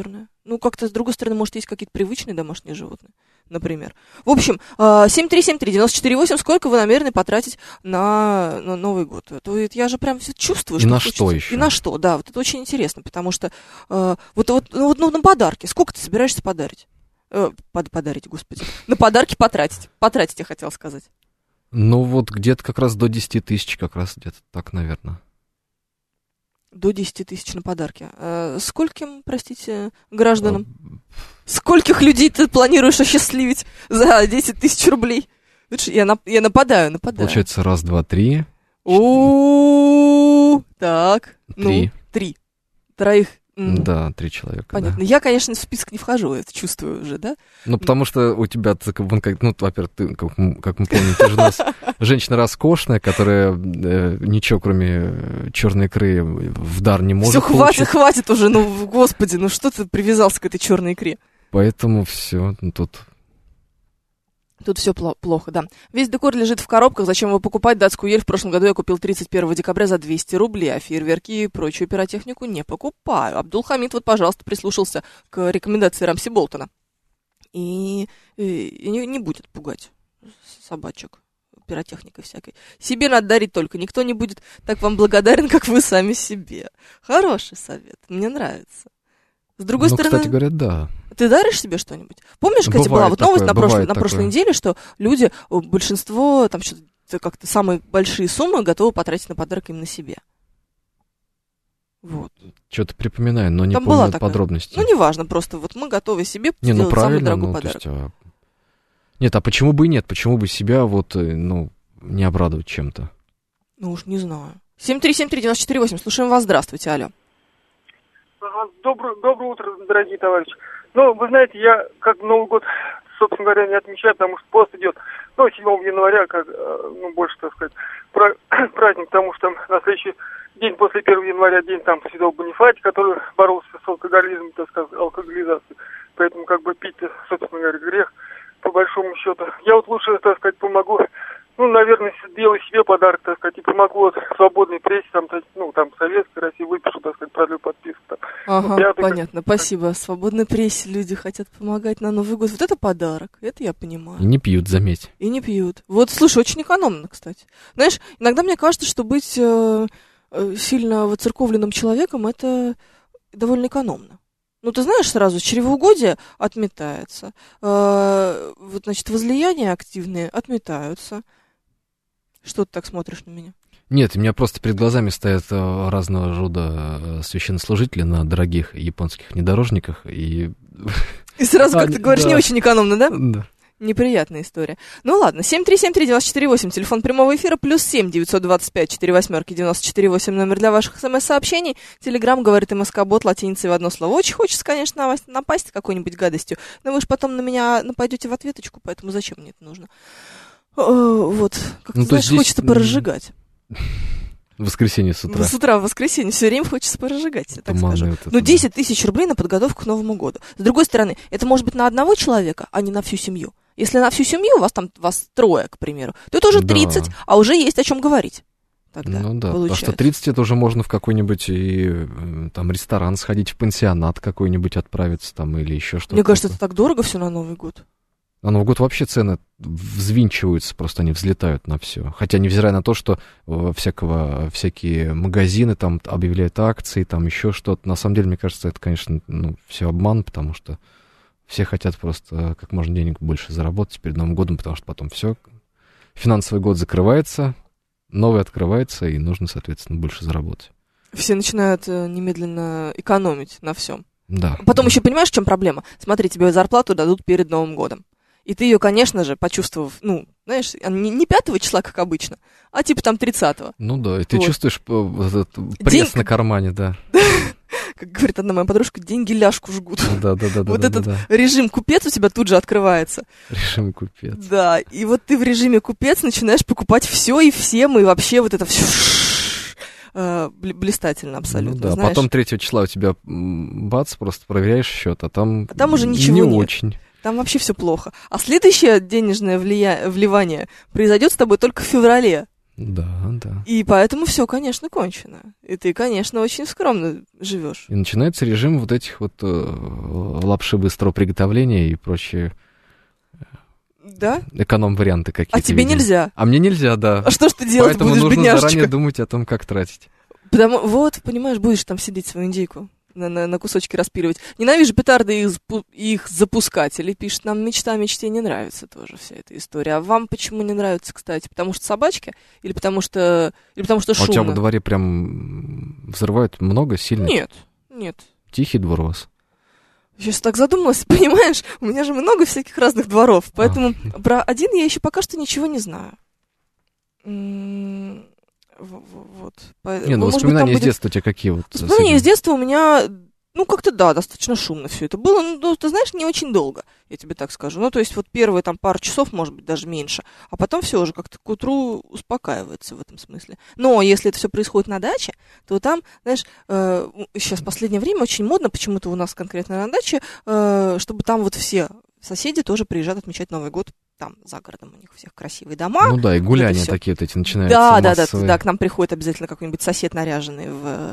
Ну, как-то, с другой стороны, может, есть какие-то привычные домашние животные, например. В общем, 7373948, сколько вы намерены потратить на Новый год? То я же прям все чувствую, И что на хочется. что еще? И на что, да, вот это очень интересно, потому что на подарки, сколько ты собираешься подарить? Подарить, господи. На подарки потратить. Потратить, я хотела сказать. Ну, вот где-то как раз до 10 тысяч, как раз где-то так, наверное. До 10 тысяч на подарки. Скольким, простите, гражданам? Скольких людей ты планируешь осчастливить за 10 тысяч рублей? Я нападаю. Получается, раз, два, три. Так. Три. 3. Троих. Да, 3 человека. Понятно. Да. Я, конечно, в список не вхожу, это чувствую уже, да? Ну, потому что у тебя, ну, во-первых, ты, как мы помним, ты же у нас женщина роскошная, которая ничего, кроме черной икры, в дар не может получить. Все, хватит уже, ну, господи, ну что ты привязался к этой черной икре? Поэтому все, Тут все плохо, да. Весь декор лежит в коробках, зачем его покупать? Датскую ель в прошлом году я купил 31 декабря за 200 рублей, а фейерверки и прочую пиротехнику не покупаю. Абдулхамид, вот, пожалуйста, прислушался к рекомендации Рамси Болтона. И не будет пугать собачек пиротехникой всякой. Себе надо дарить только, никто не будет так вам благодарен, как вы сами себе. Хороший совет, мне нравится. С другой стороны... кстати говоря, да. Ты даришь себе что-нибудь? Помнишь, кстати, была вот новость на прошлой неделе, что люди, большинство, там что-то как-то самые большие суммы готовы потратить на подарок именно себе. Вот. Что-то припоминаю, но не там помню подробностей. Ну, неважно, просто вот мы готовы себе сделать самый дорогой подарок. Нет, а почему бы и нет? Почему бы себя не обрадовать чем-то? Ну уж не знаю. 7373948, слушаем вас, здравствуйте, алло. Доброе утро, дорогие товарищи. Ну, вы знаете, я как Новый год, собственно говоря, не отмечаю, потому что пост идет, 7 января, больше, так сказать, праздник, потому что на следующий день после 1 января день там Святого Бонифатия, который боролся с алкоголизмом, так сказать, алкоголизацией. Поэтому пить, собственно говоря, грех, по большому счету. Я вот лучше, так сказать, помогу, наверное, сделаю себе подарок, так сказать, и помогу вот свободной прессе, там, Советской России, выпишу, так сказать, продлю подписку. Ага, понятно, спасибо. Свободной прессе люди хотят помогать на Новый год. Вот это подарок, это я понимаю. И не пьют, заметь. И не пьют. Вот, слушай, очень экономно, кстати. Знаешь, иногда мне кажется, что быть сильно воцерковленным человеком, это довольно экономно. Ну, ты знаешь, сразу чревоугодие отметается. Возлияния активные отметаются. Что ты так смотришь на меня? Нет, у меня просто перед глазами стоят разного рода священнослужители на дорогих японских внедорожниках. И сразу, как ты говоришь, не очень экономно, да? Да. Неприятная история. Ну ладно, 7373948, телефон прямого эфира, +7 925 48 94 номер для ваших смс-сообщений. Телеграм говорит МСК-бот латиницей в одно слово. Очень хочется, конечно, напасть какой-нибудь гадостью, но вы же потом на меня нападете в ответочку, поэтому зачем мне это нужно? Вот, как-то, знаешь, здесь... хочется поразжигать. В воскресенье с утра. С утра в воскресенье все время хочется поразжигать, я так скажу. 10 тысяч рублей на подготовку к Новому году. С другой стороны, это может быть на одного человека, а не на всю семью. Если на всю семью вас 3, к примеру, то это уже 30, да. А уже есть о чем говорить. Тогда потому что 30 это уже можно в какой-нибудь ресторан сходить, в пансионат какой-нибудь отправиться там или еще что-то. Мне кажется, это так дорого все на Новый год. На Новый год вообще цены взвинчиваются, просто они взлетают на все. Хотя, невзирая на то, что всякие магазины там объявляют акции, там еще что-то, на самом деле, мне кажется, это, конечно, все обман, потому что все хотят просто как можно денег больше заработать перед Новым годом, потому что потом все, финансовый год закрывается, новый открывается, и нужно, соответственно, больше заработать. Все начинают немедленно экономить на всем. Да. Потом еще понимаешь, в чем проблема? Смотри, тебе зарплату дадут перед Новым годом. И ты ее, конечно же, почувствовав, знаешь, не 5 числа, как обычно, а типа там 30-го. Ну да, и ты чувствуешь этот пресс на кармане, да. Как говорит одна моя подружка, деньги ляжку жгут. Да. Вот этот режим купец у тебя тут же открывается. Режим купец. Да, и вот ты в режиме купец начинаешь покупать все и всем, и вообще вот это все блистательно абсолютно. Ну да, знаешь. Потом 3 числа у тебя бац, просто проверяешь счет, а там уже ничего не нет. Очень. Там вообще все плохо. А следующее денежное вливание произойдет с тобой только в феврале. Да. И поэтому все, конечно, кончено. И ты, конечно, очень скромно живешь. И начинается режим вот этих вот лапши быстрого приготовления и прочие Да? эконом-варианты какие-то. А тебе нельзя. А мне нельзя, да. А что ж ты делать Поэтому будешь, нужно бедняжечка? заранее думать о том, как тратить. Вот, понимаешь, будешь там сидеть свою индейку. На кусочки распиливать. Ненавижу петарды их запускатели. Пишет, нам мечте не нравится тоже вся эта история. А вам почему не нравится, кстати? Потому что собачки? Или потому что шумно? А у тебя во дворе прям взрывают много, сильно? Нет. Тихий двор у вас? Сейчас так задумалась, понимаешь? У меня же много всяких разных дворов. Поэтому про один я еще пока что ничего не знаю. Вот. Воспоминания из детства у тебя какие? Воспоминания из детства у меня, как-то, да, достаточно шумно все это было. Ты знаешь, не очень долго, я тебе так скажу. То есть вот первые там пару часов, может быть, даже меньше. А потом все уже как-то к утру успокаивается в этом смысле. Но если это все происходит на даче, то там, знаешь, сейчас в последнее время очень модно почему-то у нас конкретно на даче, чтобы там вот все соседи тоже приезжают отмечать Новый год. Там за городом у них у всех красивые дома. И гуляния такие вот эти начинаются. Да, к нам приходит обязательно какой-нибудь сосед, наряженный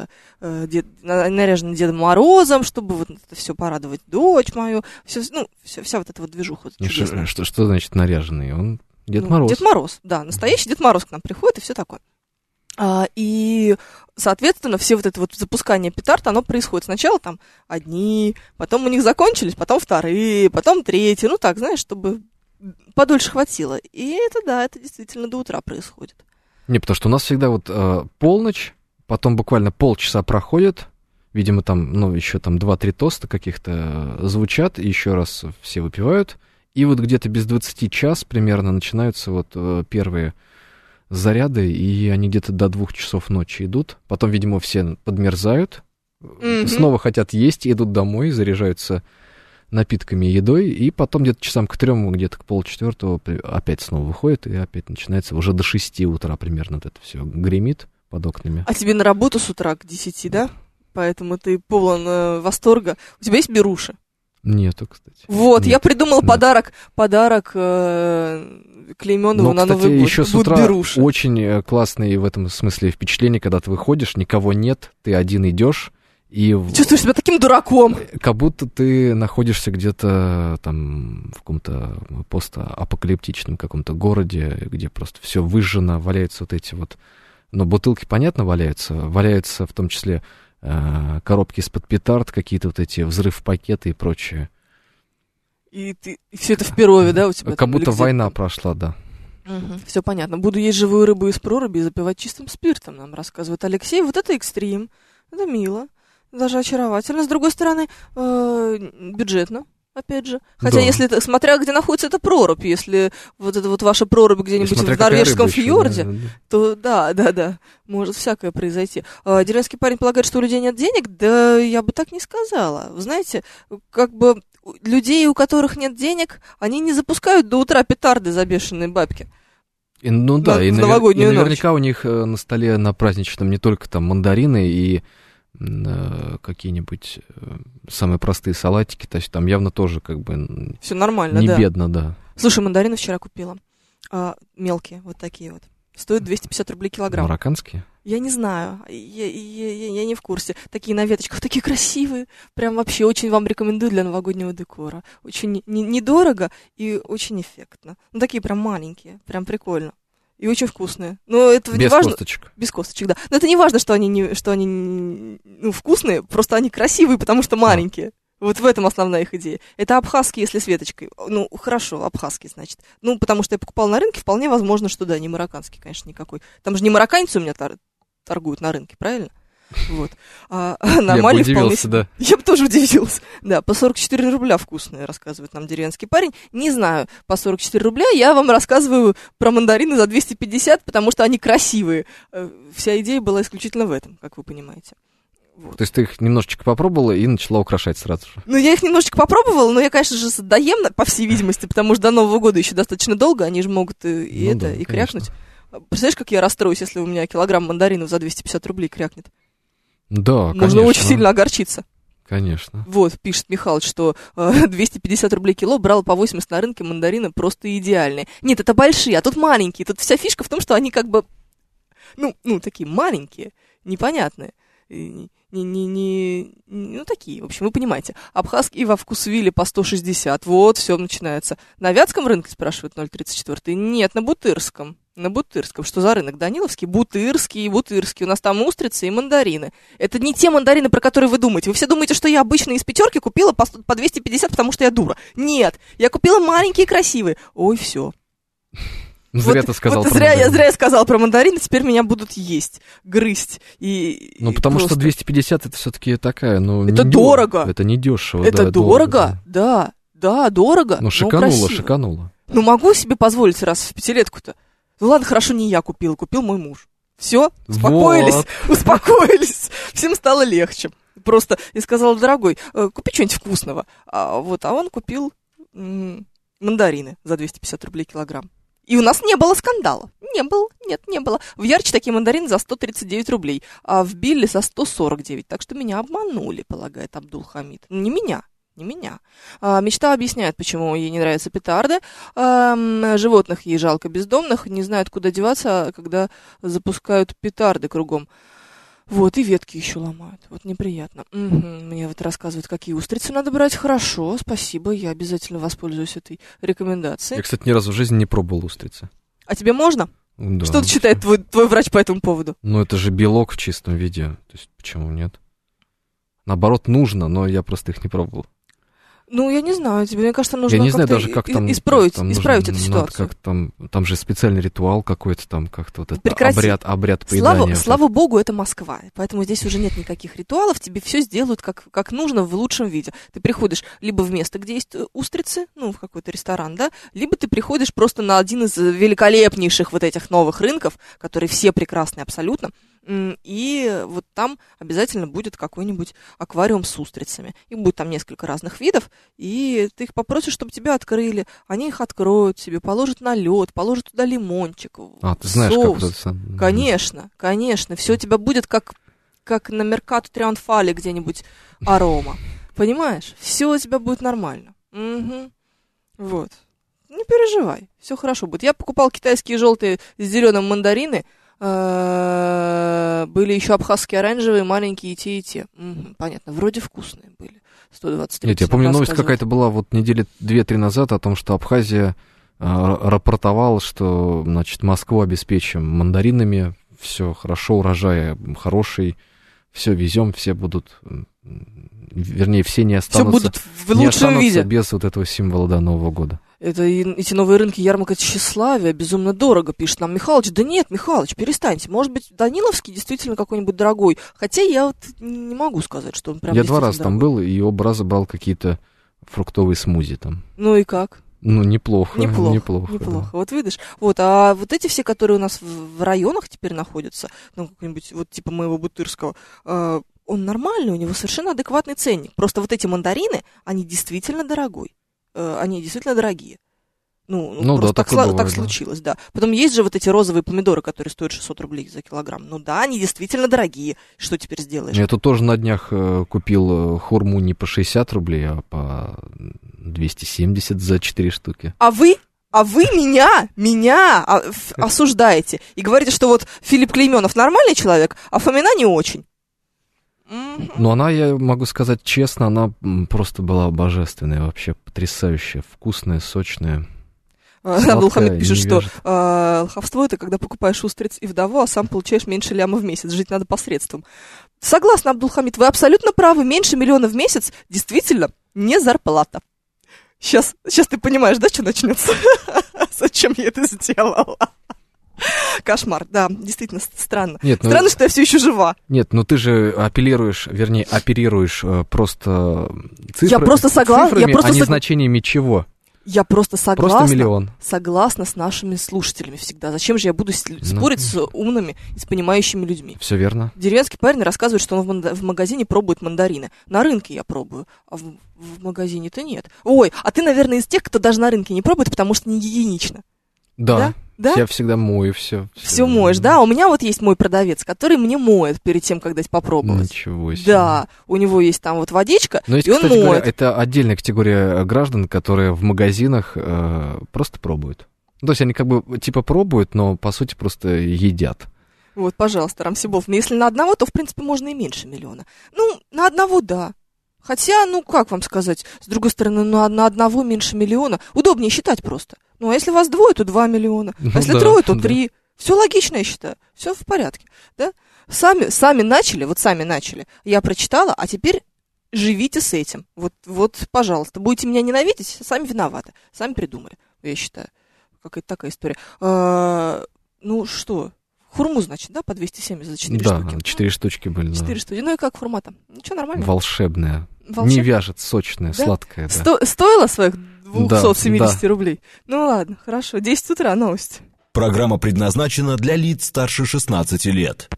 Дедом Морозом, чтобы вот это все порадовать дочь мою. Вся вот эта вот движуха. Что значит наряженный? Он Дед Мороз. Дед Мороз, да, настоящий Дед Мороз к нам приходит и все такое. И, соответственно, все вот это вот запускание петард, оно происходит. Сначала там одни, потом у них закончились, потом вторые, потом третьи. Так, знаешь, чтобы подольше хватило. И это действительно до утра происходит. Не, потому что у нас всегда вот полночь, потом буквально полчаса проходит, видимо, там, еще там 2-3 тоста каких-то звучат, и еще раз все выпивают, и вот где-то без 20 час примерно начинаются вот первые заряды, и они где-то до 2 часов ночи идут, потом, видимо, все подмерзают, снова хотят есть, идут домой, заряжаются напитками и едой, и потом где-то часам к 3, где-то к 3:30 опять снова выходит, и опять начинается уже до 6 утра примерно вот это все гремит под окнами. А тебе на работу с утра к 10, да? Поэтому ты полон восторга. У тебя есть беруши? Нету, кстати. Вот, я придумал подарок Клейменову на Новый год. Еще с утра беруши. Очень классные в этом смысле впечатления, когда ты выходишь, никого нет, ты один идешь, и чувствуешь себя таким дураком. Как будто ты находишься где-то там в каком-то постапокалиптичном каком-то городе, где просто все выжжено, валяются вот эти вот... бутылки, понятно, валяются в том числе коробки из-под петард, какие-то вот эти взрыв-пакеты и прочее. И все это в Перове, да, у тебя? Как будто война прошла, да. Все понятно. Буду есть живую рыбу из проруби и запивать чистым спиртом, нам рассказывает Алексей. Вот это экстрим, это мило. Даже очаровательно. С другой стороны, бюджетно, опять же. Хотя, если смотря где находится эта прорубь, если вот это вот ваша прорубь где-нибудь в норвежском фьорде, то да, может всякое произойти. Деревенский парень полагает, что у людей нет денег, да я бы так не сказала. Вы знаете, как бы людей, у которых нет денег, они не запускают до утра петарды за бешеные бабки. И наверняка у них на столе на праздничном не только там мандарины и какие-нибудь самые простые салатики, то есть там явно тоже как бы все нормально, не бедно, да. Слушай, мандарины вчера купила, мелкие, вот такие вот, стоят 250 рублей килограмм. Марокканские? Я не знаю, я не в курсе. Такие на веточках, такие красивые, прям вообще очень вам рекомендую для новогоднего декора. Очень недорого и очень эффектно. Такие прям маленькие, прям прикольно. И очень вкусные. Но это без не важно. Косточек. Без косточек, да. Но это не важно, что они вкусные, просто они красивые, потому что маленькие. Вот в этом основная их идея. Это абхазские, если с веточкой. Хорошо, абхазские, значит. Потому что я покупала на рынке, вполне возможно, что да, не марокканский, конечно, никакой. Там же не марокканцы у меня торгуют на рынке, правильно? Вот. Я бы удивился, да. Я бы тоже удивилась. Да, по 44 рубля вкусные, рассказывает нам деревенский парень. Не знаю, по 44 рубля я вам рассказываю про мандарины за 250, потому что они красивые. Вся идея была исключительно в этом, как вы понимаете. Вот. То есть ты их немножечко попробовала и начала украшать сразу же? Я их немножечко попробовала, но я, конечно же, доем, по всей видимости, потому что до Нового года еще достаточно долго, они же могут и крякнуть. Представляешь, как я расстроюсь, если у меня килограмм мандаринов за 250 рублей крякнет? Да, конечно. Можно очень сильно огорчиться. Конечно. Вот, пишет Михалыч, что 250 рублей кило, брал по 80 на рынке, мандарины просто идеальные. Нет, это большие, а тут маленькие. Тут вся фишка в том, что они как бы Ну, такие маленькие, непонятные. Ну, такие, в общем, вы понимаете. Абхазские во вкусвилле по 160. Вот, все начинается. На Вятском рынке, спрашивает 034? Нет, на Бутырском. На Бутырском. Что за рынок? Даниловский? Бутырский. У нас там устрицы и мандарины. Это не те мандарины, про которые вы думаете. Вы все думаете, что я обычно из пятерки купила по 250, потому что я дура. Нет, я купила маленькие и красивые. Ой, все. Зря ты сказал про зря я сказал про мандарины, теперь меня будут есть, грызть. Ну, потому что 250 это все-таки такая, ну, это дорого. Это не дешево. Это дорого, да, дорого. Ну, шикануло. Ну, могу себе позволить раз в пятилетку-то. Ну, ладно, хорошо, не я купил мой муж. Все, успокоились. Всем стало легче. Просто я сказала, дорогой, купи что-нибудь вкусного. А он купил мандарины за 250 рублей килограмм. И у нас не было скандала. Не было. В Ярче такие мандарины за 139 рублей, а в Билле за 149. Так что меня обманули, полагает Абдулхамид. Не меня. Мечта объясняет, почему ей не нравятся петарды. Животных ей жалко бездомных. Не знают, куда деваться, когда запускают петарды кругом. Вот, и ветки еще ломают. Вот неприятно. Мне вот рассказывают, какие устрицы надо брать. Хорошо, спасибо, я обязательно воспользуюсь этой рекомендацией. Я, кстати, ни разу в жизни не пробовал устрицы. А тебе можно? Да. Что считает твой врач по этому поводу? Ну, это же белок в чистом виде. То есть, почему нет? Наоборот, нужно, но я просто их не пробовал. Ну, я не знаю, мне кажется, нужно я не знаю даже, как там исправить нужно, эту ситуацию. Как там же специальный ритуал какой-то, там как-то вот это обряд поедания. Слава богу, это Москва, поэтому здесь уже нет никаких ритуалов, тебе все сделают как нужно в лучшем виде. Ты приходишь либо в место, где есть устрицы, ну, в какой-то ресторан, да, либо ты приходишь просто на один из великолепнейших вот этих новых рынков, которые все прекрасные абсолютно, и вот там обязательно будет какой-нибудь аквариум с устрицами. Их будет там несколько разных видов, и ты их попросишь, чтобы тебя открыли. Они их откроют тебе, положат на лед, положат туда лимончик, ты знаешь, соус. Как это сам... Конечно. Все у тебя будет как на Меркато Триумфале где-нибудь арома. Понимаешь? Все у тебя будет нормально. Угу. Вот. Не переживай, все хорошо будет. Я покупал китайские желтые с зеленым мандарины. Были еще абхазские оранжевые, маленькие и те. Понятно, вроде вкусные были. 123. Нет, я помню, новость какая-то была вот недели 2-3 назад о том, что Абхазия рапортовала, что, значит, Москву обеспечим мандаринами, все хорошо, урожай хороший, все везем, все будут, вернее, все не останутся, все будут в лучшем виде. Без вот этого символа, да, Нового года. Эти новые рынки, ярмарка тщеславия, безумно дорого, пишет нам Михалыч. Да нет, Михалыч, перестаньте. Может быть, Даниловский действительно какой-нибудь дорогой. Хотя я вот не могу сказать, что он прям Я 2 раза дорогой. там был, и оба раза брал какие-то фруктовые смузи там. Ну и как? Ну, неплохо. Да. Вот видишь. Вот, а вот эти все, которые у нас в районах теперь находятся, ну, какой-нибудь, вот типа моего Бутырского, он нормальный, у него совершенно адекватный ценник. Просто вот эти мандарины, они действительно дорогие. Ну да, так бывает, случилось, да. Потом есть же вот эти розовые помидоры, которые стоят 600 рублей за килограмм. Ну да, они действительно дорогие. Что теперь сделаешь? Я тут тоже на днях купил хурму не по 60 рублей, а по 270 за 4 штуки. А вы меня осуждаете и говорите, что вот Филипп Клейменов нормальный человек, а Фомина не очень. Ну, она, я могу сказать честно, она просто была божественная, вообще потрясающая, вкусная, сочная. Абдулхамид пишет, что лоховство — это когда покупаешь устриц и вдову, а сам получаешь меньше ляма в месяц. Жить надо посредством. Согласна, Абдулхамид, вы абсолютно правы. Меньше миллиона в месяц действительно не зарплата. Сейчас ты понимаешь, да, что начнется? Зачем я это сделала? Кошмар, да, действительно странно. Странно, что я все еще жива. Нет, ну ты же оперируешь просто цифрами, я просто согласна, а не значениями чего. Я просто Просто миллион. Согласна с нашими слушателями всегда. Зачем же я буду спорить с умными и с понимающими людьми? Все верно. Деревенский парень рассказывает, что он в магазине пробует мандарины. На рынке я пробую, а в магазине-то нет. Ой, а ты, наверное, из тех, кто даже на рынке не пробует, потому что не гигиенично. Да? Я всегда мою все. Все моешь, да? У меня вот есть мой продавец, который мне моет перед тем, как дать попробовать. Ничего себе. Да, у него есть там вот водичка, но есть, и он кстати моет. Говоря, это отдельная категория граждан, которые в магазинах просто пробуют. То есть они как бы типа пробуют, но по сути просто едят. Вот, пожалуйста, Рамсибов. Но если на одного, то, в принципе, можно и меньше миллиона. Ну, на одного, да. Хотя, ну, как вам сказать, с другой стороны, на одного меньше миллиона. Удобнее считать просто. Ну, а если вас двое, то 2 миллиона. А если трое, то 3. Все логично, я считаю. Все в порядке, да? Сами начали. Я прочитала, а теперь живите с этим. Вот, пожалуйста. Будете меня ненавидеть, сами виноваты. Сами придумали, я считаю. Какая-то такая история. Ну, что? Хурму, значит, да, по 270 за 4 штуки? Да, 4 штучки были. 4 штуки. Ну и как формата? Ну, что, нормально? Волшебная. Не вяжет, сочная, да? Сладкая. Да. Стоило своих 270 рублей? Ну ладно, хорошо. 10 утра, новости. Программа предназначена для лиц старше 16 лет.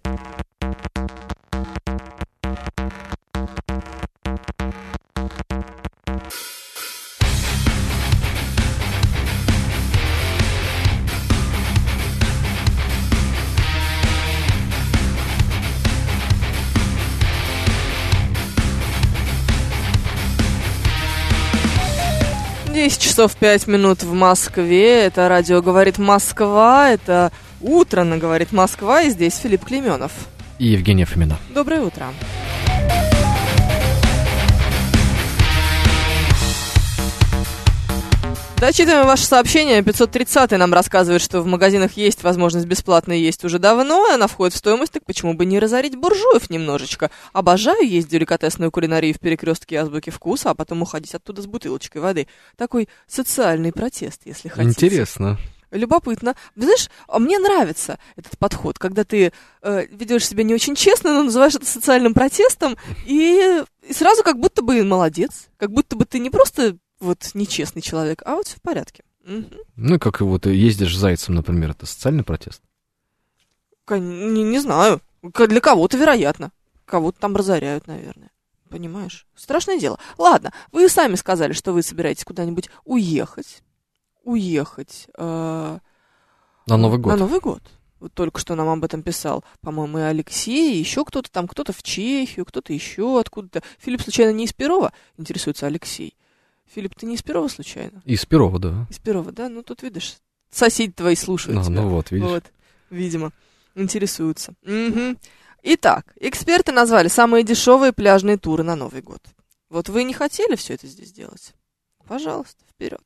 Часов 5 минут в Москве. Это радио «Говорит Москва». Это утро на «Говорит Москва». И здесь Филипп Клейменов. И Евгения Фомина. Доброе утро. Дочитываем ваше сообщение. 530-й нам рассказывает, что в магазинах есть возможность бесплатно есть уже давно, и она входит в стоимость, так почему бы не разорить буржуев немножечко? Обожаю есть деликатесную кулинарию в Перекрестке Азбуки Вкуса, а потом уходить оттуда с бутылочкой воды. Такой социальный протест, если хотите. Интересно. Любопытно. Знаешь, мне нравится этот подход, когда ты ведешь себя не очень честно, но называешь это социальным протестом, и сразу как будто бы молодец, как будто бы ты не просто вот нечестный человек, а вот все в порядке. Угу. Ну, как и вот ездишь зайцем, например, это социальный протест? Не знаю. Для кого-то, вероятно. Кого-то там разоряют, наверное. Понимаешь? Страшное дело. Ладно, вы сами сказали, что вы собираетесь куда-нибудь уехать. На Новый год. На Новый год. Вот только что нам об этом писал, по-моему, и Алексей, и еще кто-то там, кто-то в Чехию, кто-то еще откуда-то. Филипп, случайно, не из Перова? Интересуется Алексей. Филипп, ты не из Перова, случайно? Из Перова, да. Из Перова, да? Ну, тут, видишь, соседи твои слушают тебя. Ну вот, видишь. Вот, видимо, интересуются. Угу. Итак, эксперты назвали самые дешевые пляжные туры на Новый год. Вот вы не хотели все это здесь делать? Пожалуйста, вперед.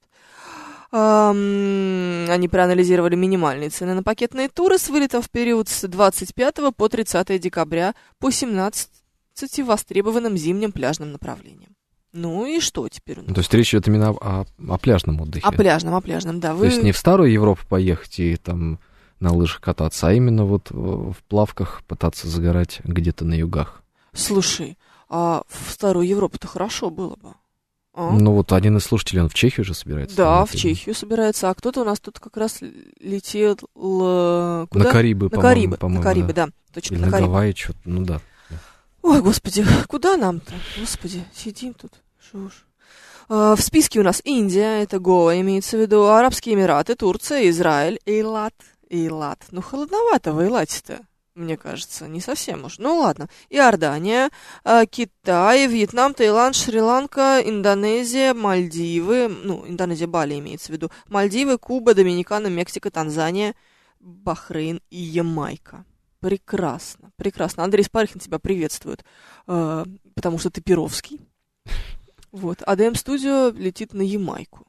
Они проанализировали минимальные цены на пакетные туры с вылетом в период с 25 по 30 декабря по 17 востребованным зимним пляжным направлениям. Ну и что теперь у нас? То есть речь идет именно о пляжном отдыхе? О пляжном, да. То есть не в старую Европу поехать и там на лыжах кататься, а именно вот в плавках пытаться загорать где-то на югах. Слушай, а в старую Европу-то хорошо было бы. Ну вот один из слушателей, он в Чехию же собирается. Да, в Чехию собирается, а кто-то у нас тут как раз летел... Куда? На Карибы, по-моему. На Карибы, да. Точно, или на Карибы. Гавайи, что-то, ну да. Ой, господи, куда нам-то? Господи, сидим тут. Шо уж. В списке у нас Индия, это Гоа, имеется в виду, Арабские Эмираты, Турция, Израиль, Эйлат. Ну, холодновато в Эйлате-то, мне кажется, не совсем уж. Ну, ладно. Иордания, Китай, Вьетнам, Таиланд, Шри-Ланка, Индонезия, Мальдивы, ну, Индонезия, Бали имеется в виду, Мальдивы, Куба, Доминикана, Мексика, Танзания, Бахрейн и Ямайка. Прекрасно, прекрасно. Андрей Спарихин тебя приветствует, потому что ты перовский. Вот. АДМ Студио летит на Ямайку.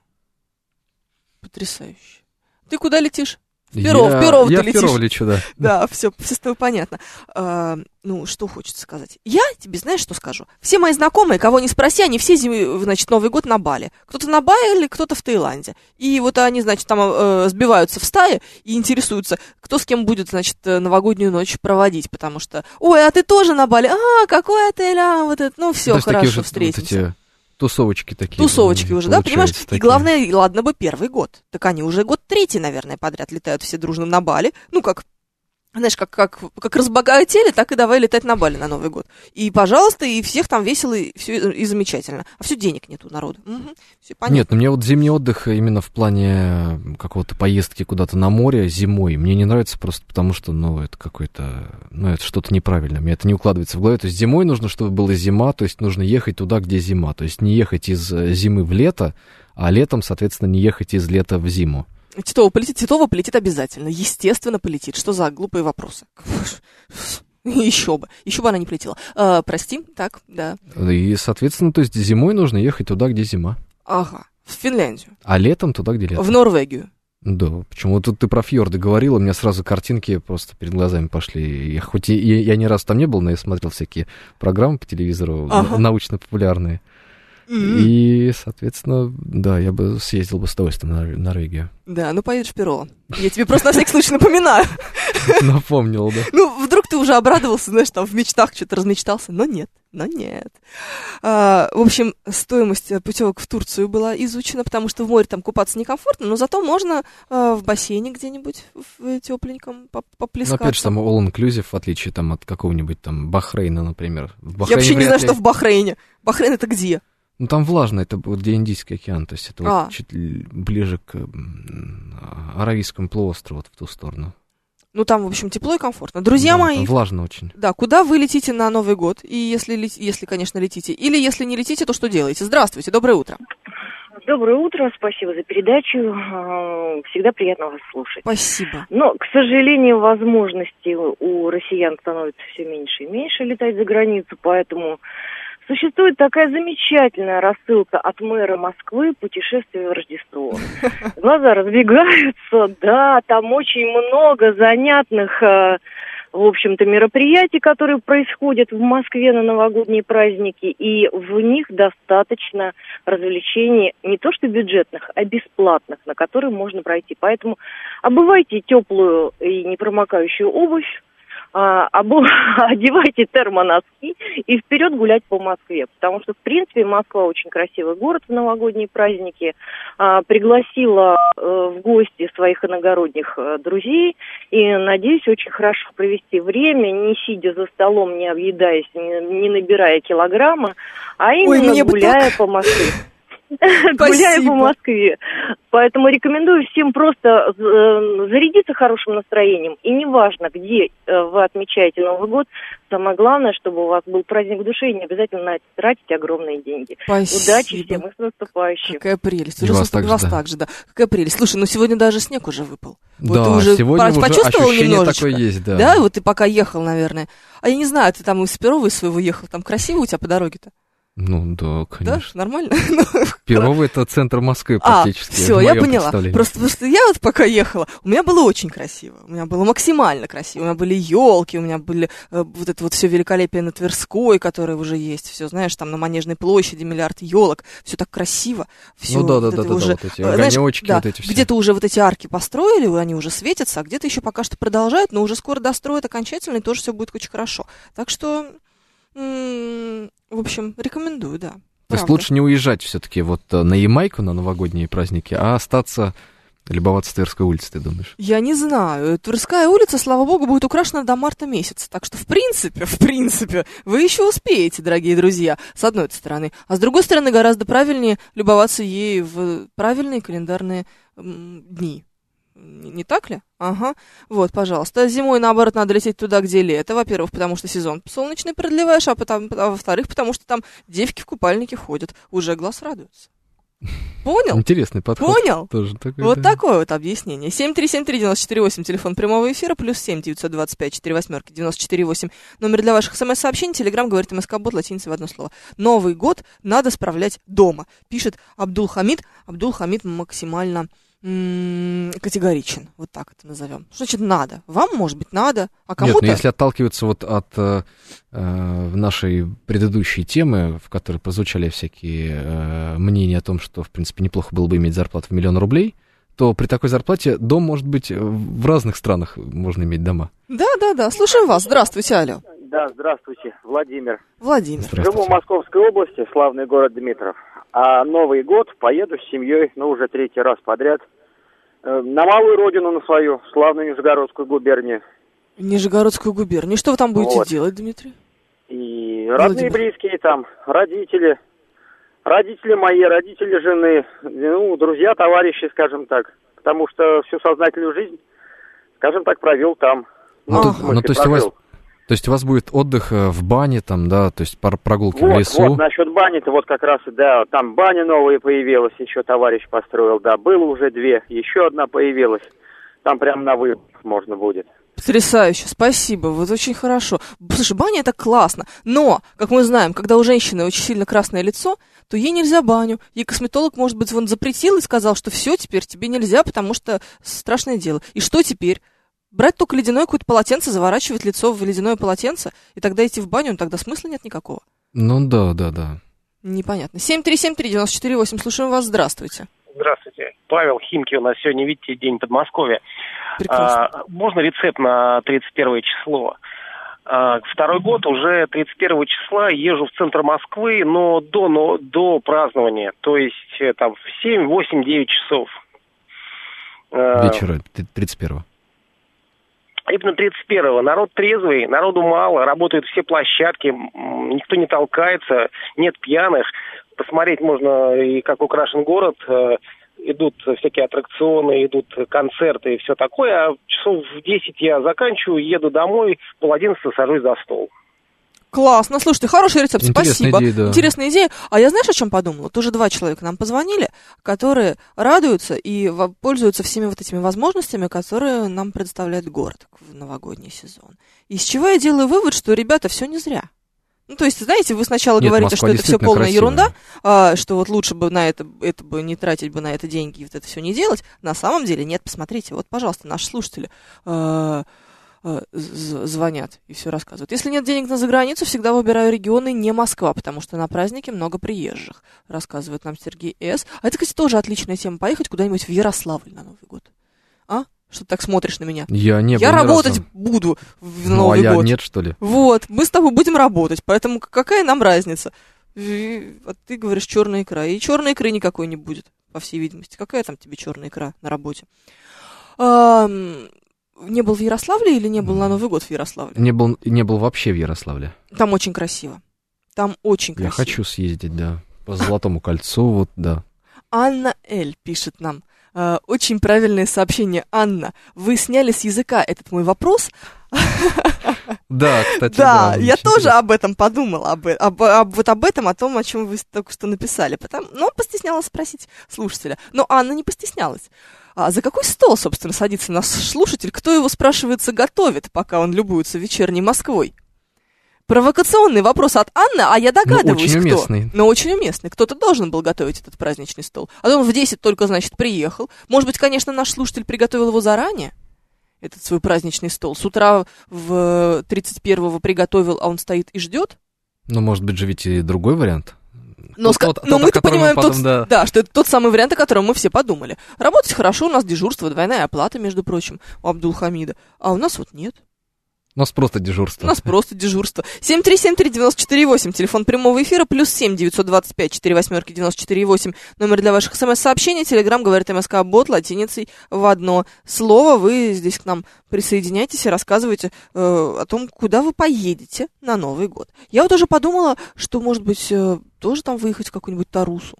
Потрясающе. Ты куда летишь? В Перов ты летишь. Я в Перов лечу, да. Да, все с тобой понятно. Ну, что хочется сказать. Я тебе, знаешь, что скажу? Все мои знакомые, кого не спроси, они все, значит, Новый год на Бали. Кто-то на Бали, кто-то в Таиланде. И вот они, значит, там сбиваются в стаи и интересуются, кто с кем будет, значит, новогоднюю ночь проводить. Потому что, ой, а ты тоже на Бали? А, какой отель? А, вот это, ну, все, хорошо, встретимся. Вот тусовочки такие. Тусовочки уже, да, понимаешь? Такие. И главное, ладно бы первый год. Так они уже год третий, наверное, подряд летают все дружно на Бали. Ну, как, знаешь, как разбогатели, так и давай летать на Бали на Новый год. И, пожалуйста, и всех там весело, и все и замечательно. А все денег нет у народа. Угу, все понятно. Нет, ну мне вот зимний отдых именно в плане какого-то поездки куда-то на море зимой мне не нравится просто потому, что, ну, это какой-то, ну, это что-то неправильно. Мне это не укладывается в голове. То есть зимой нужно, чтобы была зима, то есть нужно ехать туда, где зима. То есть не ехать из зимы в лето, а летом, соответственно, не ехать из лета в зиму. Титова полетит обязательно. Естественно, полетит. Что за глупые вопросы? Еще бы она не полетела. Прости, так, да. И, соответственно, то есть зимой нужно ехать туда, где зима. Ага, в Финляндию. А летом туда, где лето. В Норвегию. Да, почему тут ты про фьорды говорила, у меня сразу картинки просто перед глазами пошли. Я ни разу там не был, но я смотрел всякие программы по телевизору, научно-популярные. И, соответственно, да, я бы съездил бы с удовольствием на Норвегию. Да, поедешь в Перово. Я тебе просто на всякий случай напоминаю. Напомнил, да. Вдруг ты уже обрадовался, знаешь, там в мечтах что-то размечтался, но нет. В общем, стоимость путевок в Турцию была изучена, потому что в море там купаться некомфортно, но зато можно в бассейне где-нибудь в тепленьком поплескаться. Опять же, там all-inclusive, в отличие там от какого-нибудь там Бахрейна, например. Я вообще не знаю, что в Бахрейне. Бахрейн это где? Там влажно, это вот где Индийский океан, то есть это вот чуть ближе к Аравийскому полуострову, вот в ту сторону. Там, в общем, тепло и комфортно. Друзья мои... Там влажно очень. Да, куда вы летите на Новый год? И если, конечно, летите. Или если не летите, то что делаете? Здравствуйте, доброе утро. Доброе утро, спасибо за передачу. Всегда приятно вас слушать. Спасибо. Но, к сожалению, возможностей у россиян становится все меньше и меньше летать за границу, поэтому... Существует такая замечательная рассылка от мэра Москвы «Путешествие в Рождество». Глаза разбегаются, да, там очень много занятных, в общем-то, мероприятий, которые происходят в Москве на новогодние праздники, и в них достаточно развлечений не то что бюджетных, а бесплатных, на которые можно пройти. Поэтому обувайте теплую и непромокающую обувь, одевайте термоноски и вперед гулять по Москве, потому что, в принципе, Москва очень красивый город в новогодние праздники, пригласила в гости своих иногородних друзей, и, надеюсь, очень хорошо провести время, не сидя за столом, не объедаясь, не набирая килограмма, а именно гуляя по Москве. Гуляя по Москве. Поэтому рекомендую всем просто зарядиться хорошим настроением. И неважно, где вы отмечаете Новый год, самое главное, чтобы у вас был праздник в душе, и не обязательно тратить огромные деньги. Спасибо. Удачи всем и с наступающим. Какая прелесть. И вас так же, да. Какая прелесть. Слушай, сегодня даже снег уже выпал. Да, ты уже сегодня уже почувствовал ощущение немножечко? такое есть, да. Да, вот ты пока ехал, наверное. А я не знаю, ты там из Перова из своего ехал, там красиво у тебя по дороге-то? Да, конечно. Да, нормально? Перово — это центр Москвы практически. Все, я поняла. Просто потому что я вот пока ехала, у меня было очень красиво. У меня было максимально красиво. У меня были елки, у меня были вот это вот все великолепие на Тверской, которое уже есть. Все, знаешь, там на Манежной площади миллиард елок. Все так красиво. Всё да, вот эти огонёчки, вот эти все. Где-то уже вот эти арки построили, они уже светятся, а где-то еще пока что продолжают, но уже скоро достроят окончательно, и тоже все будет очень хорошо. Так что... В общем, рекомендую, да. То есть лучше не уезжать все-таки вот на Ямайку на новогодние праздники, а остаться, любоваться Тверской улицей, ты думаешь? Я не знаю. Тверская улица, слава богу, будет украшена до марта месяца. Так что, в принципе, вы еще успеете, дорогие друзья, с одной стороны. А с другой стороны, гораздо правильнее любоваться ей в правильные календарные дни. Не так ли? Ага. Вот, пожалуйста. Зимой, наоборот, надо лететь туда, где лето. Во-первых, потому что сезон солнечный продлеваешь, а во-вторых, потому что там девки в купальнике ходят. Уже глаз радуется. Понял? Интересный подход. Понял? Тоже такой, вот такое вот объяснение. 7373948, телефон прямого эфира, +7 925 48 94 номер для ваших смс-сообщений. Телеграм говорит МСК-бот, латиницей в одно слово. Новый год надо справлять дома, пишет Абдул-Хамид. Абдул-Хамид максимально... категоричен, вот так это назовем. Что значит надо? Вам, может быть, надо, а кому-то... Нет, но если отталкиваться вот от нашей предыдущей темы, в которой прозвучали всякие мнения о том, что, в принципе, неплохо было бы иметь зарплату в 1 000 000 рублей, то при такой зарплате дом, может быть, в разных странах можно иметь дома. Да, слушаем вас. Здравствуйте, алло. Да, здравствуйте, Владимир. Живу в Московской области, славный город Дмитров. А Новый год поеду с семьей, уже 3-й раз подряд, на малую родину, на свою, славную Нижегородскую губернию. Нижегородскую губернию. Что вы там будете делать, Дмитрий? И родные, близкие там, родители мои, родители жены, друзья, товарищи, скажем так. Потому что всю сознательную жизнь, скажем так, провел там. То есть То есть у вас будет отдых в бане, там, да, то есть прогулки Вот, в лесу? вот, насчет бани-то вот как раз, да, там баня новая появилась, еще товарищ построил, да, было уже 2, еще одна появилась. Там прямо на выход можно будет. Потрясающе, спасибо, вот очень хорошо. Слушай, баня это классно, но, как мы знаем, когда у женщины очень сильно красное лицо, то ей нельзя баню. Ей косметолог, может быть, вон запретил и сказал, что все, теперь тебе нельзя, потому что страшное дело. И что теперь? Брать только ледяное какое-то полотенце, заворачивать лицо в ледяное полотенце, и тогда идти в баню, тогда смысла нет никакого. Ну да. Непонятно. 7373948, слушаем вас, здравствуйте. Здравствуйте. Павел, Химки, у нас сегодня, видите, день Подмосковья. Можно рецепт на 31 число? Второй год уже 31 числа езжу в центр Москвы, но до празднования, то есть там в 7, 8, 9 часов. Вечера 31-го. Именно 31-го. Народ трезвый, народу мало, работают все площадки, никто не толкается, нет пьяных. Посмотреть можно и как украшен город, идут всякие аттракционы, идут концерты и все такое. А часов в 10 я заканчиваю, еду домой, 10:30 сажусь за стол. Классно, слушайте, хороший рецепт, Интересная спасибо. идея, да. Интересная идея. А я знаешь, о чем подумала? Тоже 2 человека нам позвонили, которые радуются и пользуются всеми вот этими возможностями, которые нам предоставляет город в новогодний сезон. Из чего я делаю вывод, что, ребята, все не зря. Ну, то есть, знаете, вы сначала говорите, Москва что это все полная красивая. ерунда, что вот лучше бы на это бы не тратить бы на это деньги и вот это все не делать. На самом деле, нет, посмотрите, вот, пожалуйста, наши слушатели звонят и все рассказывают. Если нет денег на заграницу, всегда выбираю регионы не Москва, потому что на празднике много приезжих, рассказывает нам Сергей С. А это, кстати, тоже отличная тема, поехать куда-нибудь в Ярославль на Новый год. А? Что ты так смотришь на меня? Я не был Я ни работать разу. буду в Ну, Новый а я год. нет, что ли? Вот, мы с тобой будем работать, поэтому какая нам разница? А ты говоришь черная икра, и черной икры никакой не будет, по всей видимости. Какая там тебе черная икра на работе? Не был в Ярославле или не был на Новый год в Ярославле? Не был вообще в Ярославле. Там очень красиво. Там очень красиво. Я хочу съездить, да. По Золотому кольцу, вот, да. Анна Л. пишет нам. Очень правильное сообщение. Анна, вы сняли с языка этот мой вопрос. Да, кстати, да. Я тоже об этом подумала, вот об этом, о том, о чем вы только что написали. Но постеснялась спросить слушателя. Но Анна не постеснялась. А за какой стол, собственно, садится наш слушатель? Кто его, спрашивается, готовит, пока он любуется вечерней Москвой? Провокационный вопрос от Анны, а я догадываюсь, очень кто. уместный. Но очень уместный. Кто-то должен был готовить этот праздничный стол. А то он в 10 только, значит, приехал. Может быть, конечно, наш слушатель приготовил его заранее, этот свой праздничный стол. С утра в 31-го приготовил, а он стоит и ждет. Ну, может быть же ведь и другой вариант. Но мы-то понимаем, что это тот самый вариант, о котором мы все подумали. Работать хорошо, у нас дежурство, двойная оплата, между прочим, у Абдулхамида. А у нас вот нет. У нас просто дежурство. 7373948, телефон прямого эфира, +7 925 48 94 8, номер для ваших смс-сообщений, телеграм говорит МСК бот латиницей в одно слово. Вы здесь к нам присоединяйтесь и рассказывайте о том, куда вы поедете на Новый год. Я вот уже подумала, что, может быть, тоже там выехать в какую-нибудь Тарусу.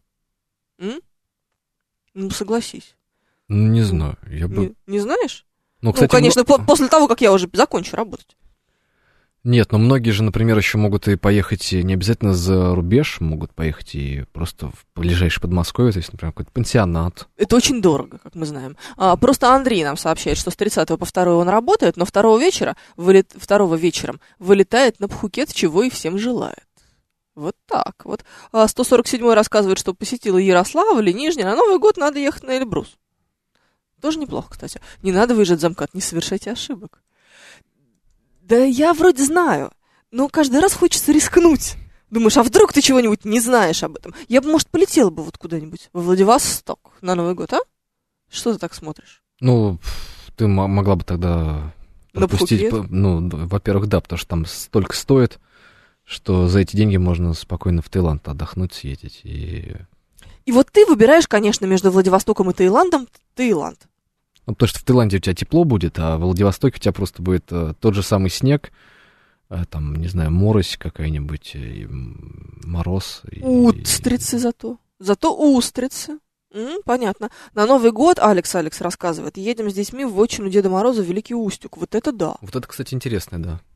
Ну, согласись. Ну, не знаю. Я бы... Не знаешь? Ну, кстати, конечно, после того, как я уже закончу работать. Нет, но многие же, например, еще могут и поехать не обязательно за рубеж, могут поехать и просто в ближайшее Подмосковье, то есть, например, какой-то пансионат. Это очень дорого, как мы знаем. Просто Андрей нам сообщает, что с 30 по 2 он работает, но 2 вечером вылетает на Пхукет, чего и всем желает. Вот так вот. 147-й рассказывает, что посетила Ярославль и Нижний. На Новый год надо ехать на Эльбрус. Тоже неплохо, кстати. Не надо выезжать за МКАД, не совершайте ошибок. Да я вроде знаю, но каждый раз хочется рискнуть. Думаешь, а вдруг ты чего-нибудь не знаешь об этом? Я бы, может, полетела бы вот куда-нибудь во Владивосток на Новый год, а? Что ты так смотришь? Ну, ты могла бы тогда пропустить... Ну, во-первых, да, потому что там столько стоит, что за эти деньги можно спокойно в Таиланд отдохнуть, съездить. И вот ты выбираешь, конечно, между Владивостоком и Таиландом Таиланд. Ну, потому что в Таиланде у тебя тепло будет, а в Владивостоке у тебя просто будет тот же самый снег, там, не знаю, морось какая-нибудь, и мороз. Устрицы зато. Зато устрицы. Понятно. На Новый год Алекс рассказывает, едем с детьми в вотчину Деда Мороза в Великий Устюг. Вот это да. Вот это, кстати, интересно, да.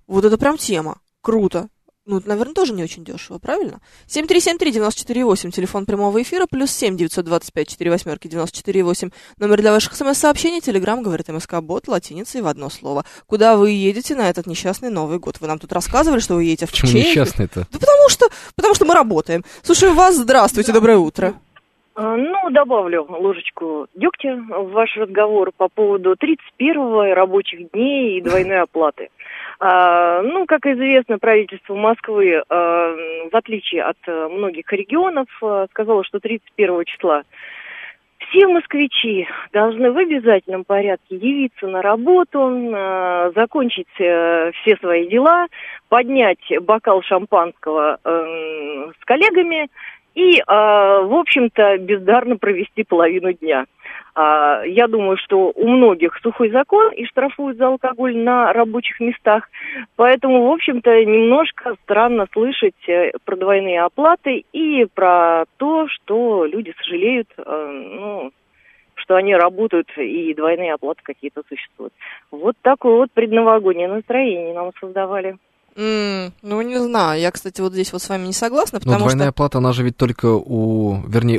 Вот это прям тема. Круто. Ну, это, наверное, тоже не очень дешево, правильно? 7373948, телефон прямого эфира, +7 925 48 94 номер для ваших смс-сообщений, телеграм, говорит МСК-бот, латиницей в одно слово. Куда вы едете на этот несчастный Новый год? Вы нам тут рассказывали, что вы едете в Почему Чехию. несчастный-то? Да потому что мы работаем. Слушаю вас, здравствуйте, доброе утро. Ну, добавлю ложечку дегтя в ваш разговор по поводу 31-го, рабочих дней и двойной оплаты. Ну, как известно, правительство Москвы, в отличие от многих регионов, сказало, что 31 числа все москвичи должны в обязательном порядке явиться на работу, закончить все свои дела, поднять бокал шампанского с коллегами и, в общем-то, бездарно провести половину дня. Я думаю, что у многих сухой закон и штрафуют за алкоголь на рабочих местах. Поэтому, в общем-то, немножко странно слышать про двойные оплаты и про то, что люди сожалеют, что они работают и двойные оплаты какие-то существуют. Вот такое вот предновогоднее настроение нам создавали. Ну, не знаю. Я, кстати, вот здесь вот с вами не согласна, потому что... двойная оплата, она же ведь только у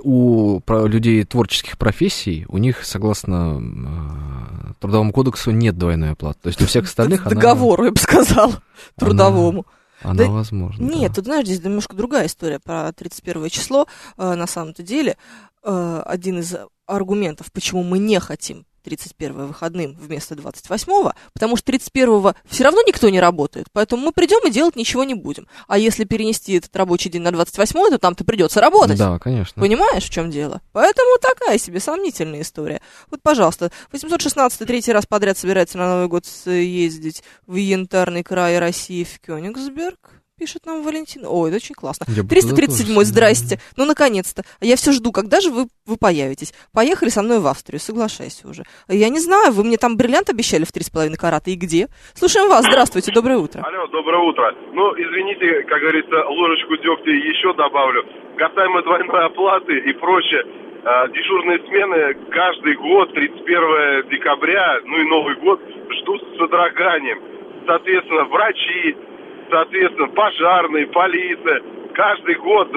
людей творческих профессий, у них, согласно Трудовому кодексу, нет двойной оплаты. То есть у всех остальных она... Договору, я бы сказал, трудовому. Она возможна. Нет, тут, знаешь, здесь немножко другая история про 31 число. На самом-то деле, один из аргументов, почему мы не хотим 31 выходным вместо 28-го, потому что 31-го все равно никто не работает, поэтому мы придем и делать ничего не будем. А если перенести этот рабочий день на 28-й, то там-то придется работать. Да, конечно. Понимаешь, в чем дело? Поэтому такая себе сомнительная история. Вот, пожалуйста, 816-й третий раз подряд собирается на Новый год съездить в янтарный край России, в Кёнигсберг. Пишет нам Валентина. Ой, это очень классно. 337-й, здрасте. Ну, наконец-то. Я все жду, когда же вы появитесь. Поехали со мной в Австрию, соглашайся уже. Я не знаю, вы мне там бриллиант обещали в 3,5 карата. И где? Слушаем вас. Здравствуйте, доброе утро. Алло, доброе утро. Ну, извините, как говорится, ложечку дегтя еще добавлю. Касаемо двойной оплаты и прочее. Дежурные смены каждый год, 31 декабря, ну и Новый год, ждут с содроганием. Соответственно, врачи, соответственно, пожарные, полиция. Каждый год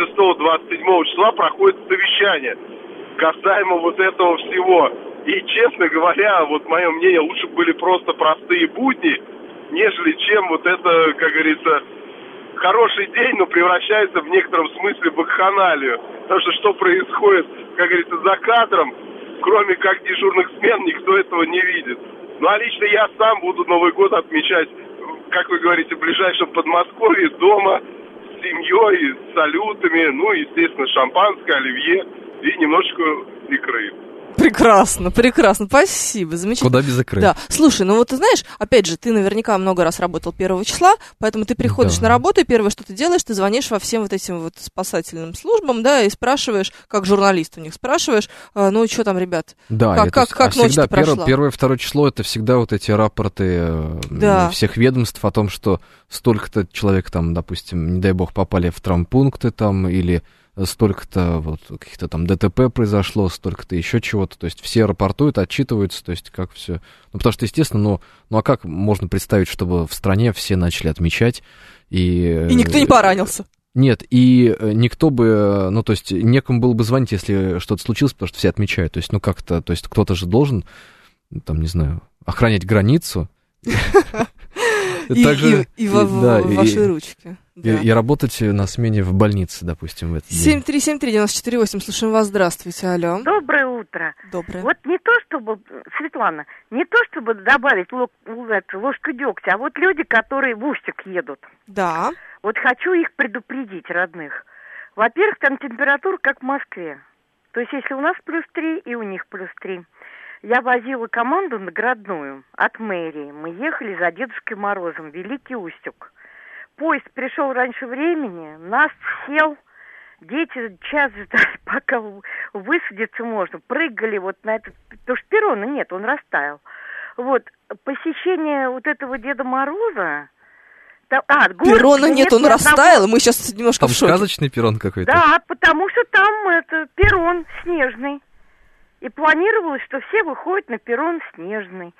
26-27 числа проходит совещание касаемо вот этого всего. И, честно говоря, вот мое мнение, лучше были просто простые будни, нежели чем вот это, как говорится, хороший день, но превращается в некотором смысле в вакханалию. Потому что происходит, как говорится, за кадром, кроме как дежурных смен, никто этого не видит. Ну а лично я сам буду Новый год отмечать, как вы говорите, в ближайшем Подмосковье, дома, с семьей, с салютами, ну, естественно, шампанское, оливье и немножечко икры. Прекрасно, прекрасно, спасибо, замечательно. Куда без икры? Да, слушай, ну вот ты знаешь, опять же, ты наверняка много раз работал 1 числа, поэтому ты приходишь на работу, и первое, что ты делаешь, ты звонишь во всем вот этим вот спасательным службам, да, и спрашиваешь, как журналист у них, спрашиваешь, ну, что там, ребят, да, как ночь-то прошла? 1-2 число, это всегда вот эти рапорты всех ведомств о том, что столько-то человек там, допустим, не дай бог, попали в травмпункты там, или столько-то вот каких-то там ДТП произошло, столько-то еще чего-то, то есть все рапортуют, отчитываются, то есть как все, ну потому что, естественно, ну а как можно представить, чтобы в стране все начали отмечать и никто не поранился? Нет, и никто бы, ну то есть некому было бы звонить, если что-то случилось, потому что все отмечают, то есть ну как-то, то есть кто-то же должен, там, не знаю, охранять границу. И ваши ручки. И работать на смене в больнице, допустим, в этот день. 7373948, слушаем вас, здравствуйте, алло. Доброе утро. Доброе. Вот не то, чтобы, Светлана, не то, чтобы добавить ложку дегтя, а вот люди, которые в Устюг едут. Да. Вот хочу их предупредить, родных. Во-первых, там температура как в Москве. То есть, если у нас +3 и у них +3. Я возила команду наградную от мэрии. Мы ехали за Дедушкой Морозом, Великий Устюг. Поезд пришел раньше времени, нас сел, дети час ждали, пока высадиться можно. Прыгали вот на этот, потому что перрона нет, он растаял. Вот, посещение вот этого Деда Мороза... Перрона нет, он растаял, мы сейчас немножко в шоке. Там сказочный перрон какой-то? Да, потому что там перрон снежный. И планировалось, что все выходят на перрон снежный.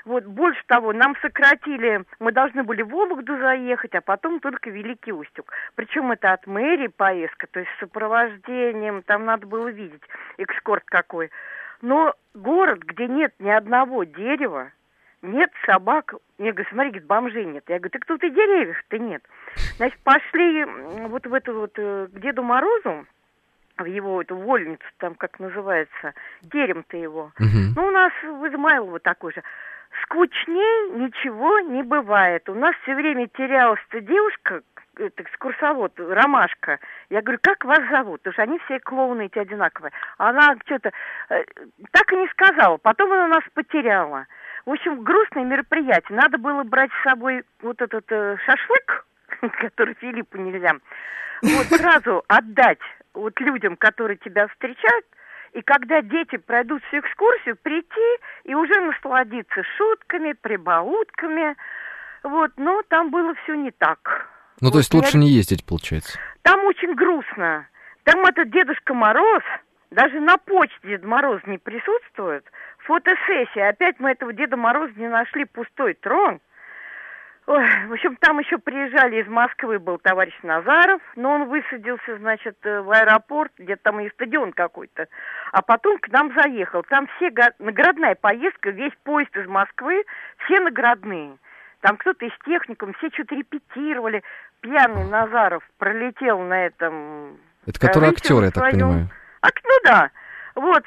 Вот, больше того, нам сократили, мы должны были в Вологду заехать, а потом только Великий Устюг. Причем это от мэрии поездка, то есть с сопровождением, там надо было видеть экскорт какой. Но город, где нет ни одного дерева, нет собак, я говорю, смотри, говорит, бомжей нет. Я говорю, так тут и деревьев-то нет. Значит, пошли вот в эту вот к Деду Морозу, в его эту вольницу, там как называется, терем-то его. Ну, у нас в Измайлово такой же. Скучнее ничего не бывает. У нас все время терялась-то девушка, экскурсовод, Ромашка. Я говорю, как вас зовут? Потому что они все клоуны эти одинаковые. Она что-то так и не сказала. Потом она нас потеряла. В общем, грустное мероприятие. Надо было брать с собой вот этот шашлык, который Филиппу нельзя, вот сразу отдать вот людям, которые тебя встречают, и когда дети пройдут всю экскурсию, прийти и уже насладиться шутками, прибаутками. Вот, но там было все не так. Ну, вот, то есть лучше не ездить, получается? Там очень грустно. Там этот Дедушка Мороз, даже на почте Дед Мороз не присутствует. Фотосессия. Опять мы этого Деда Мороза не нашли, пустой трон. Ой, в общем, там еще приезжали из Москвы, был товарищ Назаров, но он высадился, значит, в аэропорт, где-то там и стадион какой-то, а потом к нам заехал. Там все наградная поездка, весь поезд из Москвы, все наградные. Там кто-то из техникум, все что-то репетировали. Пьяный Назаров пролетел на этом... Это который актер, я так понимаю. Ну да. Вот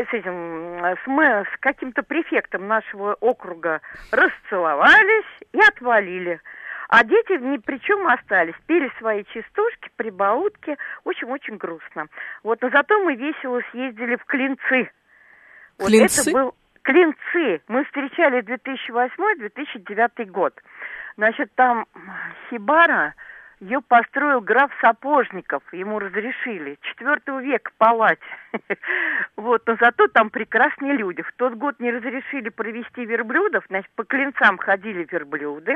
с каким-то префектом нашего округа расцеловались и отвалили. А дети ни при чем остались. Пели свои частушки, прибаутки. Очень-очень грустно. Вот, но зато мы весело съездили в Клинцы. Вот Клинцы? Это был Клинцы. Мы встречали 2008-2009 год. Значит, там хибара... Ее построил граф Сапожников, ему разрешили. 4 века палать. Вот, но зато там прекрасные люди. В тот год не разрешили провести верблюдов, значит, по Клинцам ходили верблюды.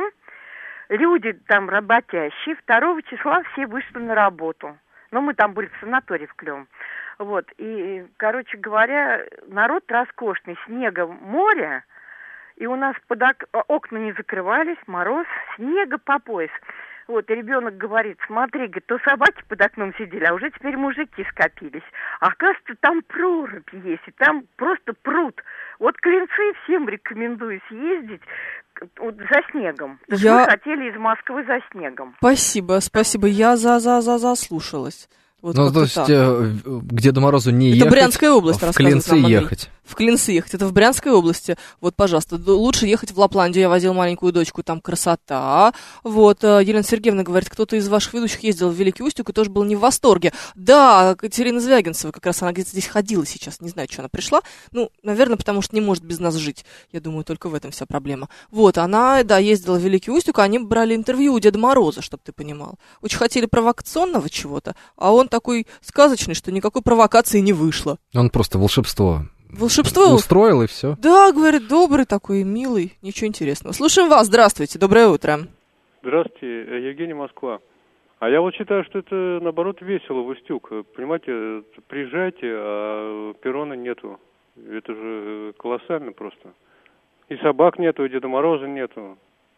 Люди там работящие. 2 числа все вышли на работу. Но мы там были в санатории в Клёвом. Вот, и, короче говоря, народ роскошный, снега, море. И у нас окна не закрывались, мороз, снега по пояс. Вот, и ребенок говорит, смотри, говорит, то собаки под окном сидели, а уже теперь мужики скопились. А оказывается, там прорубь есть, и там просто пруд. Вот Клинцы всем рекомендую съездить вот, за снегом. Мы хотели из Москвы за снегом. Спасибо, я заслушалась. Вот ну, то есть к Деду Морозу не ехать, это Брянская область, в Клинцы ехать. В Клинцы ехать, это в Брянской области. Вот, пожалуйста, лучше ехать в Лапландию. Я возила маленькую дочку, там красота. Вот, Елена Сергеевна говорит, кто-то из ваших ведущих ездил в Великий Устюг и тоже был не в восторге. Да, Катерина Звягинцева, как раз она где-то здесь ходила сейчас, не знаю, что она пришла. Ну, наверное, потому что не может без нас жить. Я думаю, только в этом вся проблема. Вот, она, да, ездила в Великий Устюг, а они брали интервью у Деда Мороза, чтобы ты понимал. Очень хотели провокационного чего-то, а он такой сказочный, что никакой провокации не вышло. Он просто волшебство устроил, и все. Да, говорит, добрый такой, милый, ничего интересного. Слушаем вас, здравствуйте, доброе утро. Здравствуйте, Евгений, Москва. А я вот считаю, что это, наоборот, весело в Устюг. Понимаете, приезжайте, а перрона нету. Это же колоссально просто. И собак нету, и Деда Мороза нету.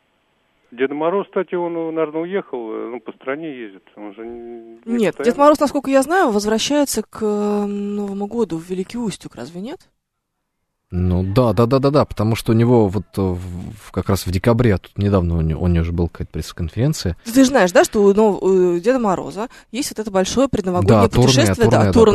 Дед Мороз, кстати, он, наверное, уехал, по стране ездит. Он же Нет, постоянно... Дед Мороз, насколько я знаю, возвращается к Новому году в Великий Устюг, разве нет? Ну да, потому что у него вот как раз в декабре, тут недавно у него же была какая-то пресс-конференция. Ты же знаешь, да, что у Деда Мороза есть вот это большое предновогоднее путешествие,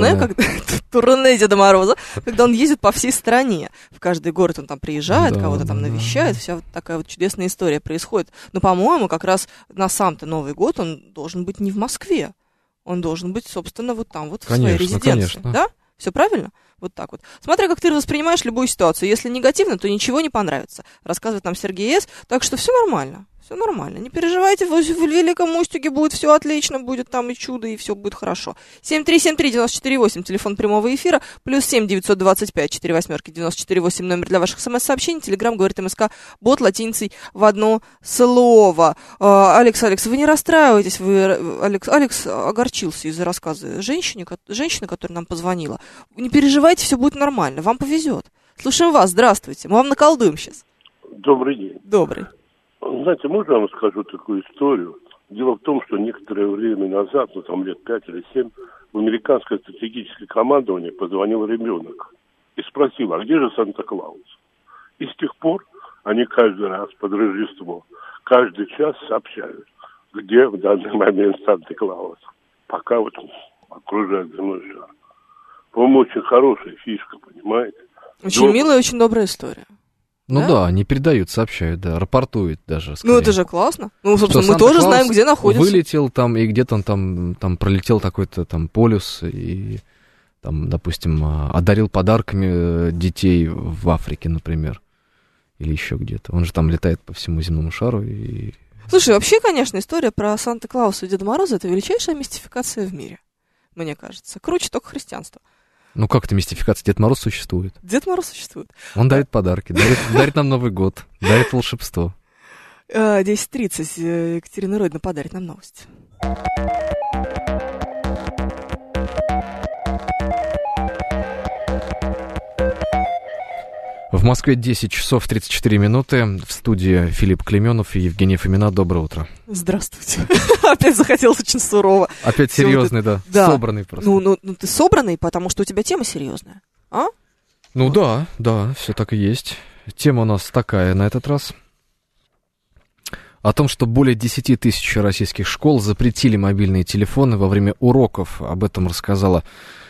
турне Деда Мороза, когда он ездит по всей стране. В каждый город он там приезжает, кого-то там навещает, вся вот такая вот чудесная история происходит. Но, по-моему, как раз на сам-то Новый год он должен быть не в Москве, он должен быть, собственно, вот там вот в своей резиденции. Да? Все правильно? Вот так вот. Смотря как ты воспринимаешь любую ситуацию. Если негативно, то ничего не понравится. Рассказывает нам Сергей С. Так что все нормально. Все нормально. Не переживайте, в Великом Устюге будет все отлично, будет там и чудо, и все будет хорошо. 7373948, телефон прямого эфира, +7 925 48 948, номер для ваших смс-сообщений, телеграм говорит МСК, бот латиницей в одно слово. Алекс, вы не расстраивайтесь, Алекс огорчился из-за рассказа женщины, которая нам позвонила. Не переживайте, все будет нормально, вам повезет. Слушаем вас, здравствуйте, мы вам наколдуем сейчас. Добрый день. Добрый. Знаете, можно я вам скажу такую историю? Дело в том, что некоторое время назад, ну там лет 5 или 7, в американское стратегическое командование позвонил ребенок и спросил, а где же Санта-Клаус? И с тех пор они каждый раз под Рождество, каждый час сообщают, где в данный момент Санта-Клаус. Пока вот окружает земной шар. По-моему, очень хорошая фишка, понимаете? Очень милая, очень добрая история. Ну да, они передают, сообщают, да, рапортуют даже. Скорее. Ну это же классно. Ну, собственно, мы тоже знаем, где находится. Вылетел там, и где-то он там пролетел такой-то там полюс, и там, допустим, одарил подарками детей в Африке, например, или еще где-то. Он же там летает по всему земному шару. И... Слушай, вообще, конечно, история про Санта-Клауса и Деда Мороза — это величайшая мистификация в мире, мне кажется. Круче только христианство. Ну как это мистификация? Дед Мороз существует. Дед Мороз существует. Он дарит подарки, дарит нам Новый год, дарит волшебство. 10:30. Екатерина Родина подарит нам новости. В Москве 10 часов 34 минуты. В студии Филипп Клеменов и Евгения Фомина. Доброе утро. Здравствуйте. Опять захотелось очень сурово. Опять серьезный, да. Собранный просто. Ну, ты собранный, потому что у тебя тема серьезная. А? Ну да, все так и есть. Тема у нас такая на этот раз. О том, что более 10 тысяч российских школ запретили мобильные телефоны во время уроков. Об этом рассказала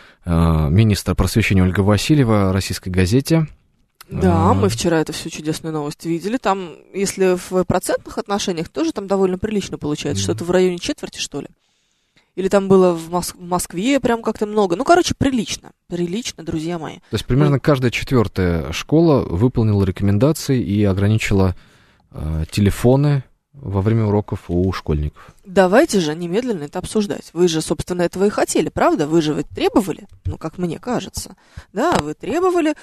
министр просвещения Ольга Васильева российской газете. Да, мы вчера эту всю чудесную новость видели. Там, если в процентных отношениях, тоже там довольно прилично получается. Что-то в районе четверти, что ли. Или там было в Москве прям как-то много. Ну, короче, прилично. Прилично, друзья мои. То есть примерно каждая четвертая школа выполнила рекомендации и ограничила телефоны во время уроков у школьников. Давайте же немедленно это обсуждать. Вы же, собственно, этого и хотели, правда? Вы же требовали, ну, как мне кажется. Да, вы требовали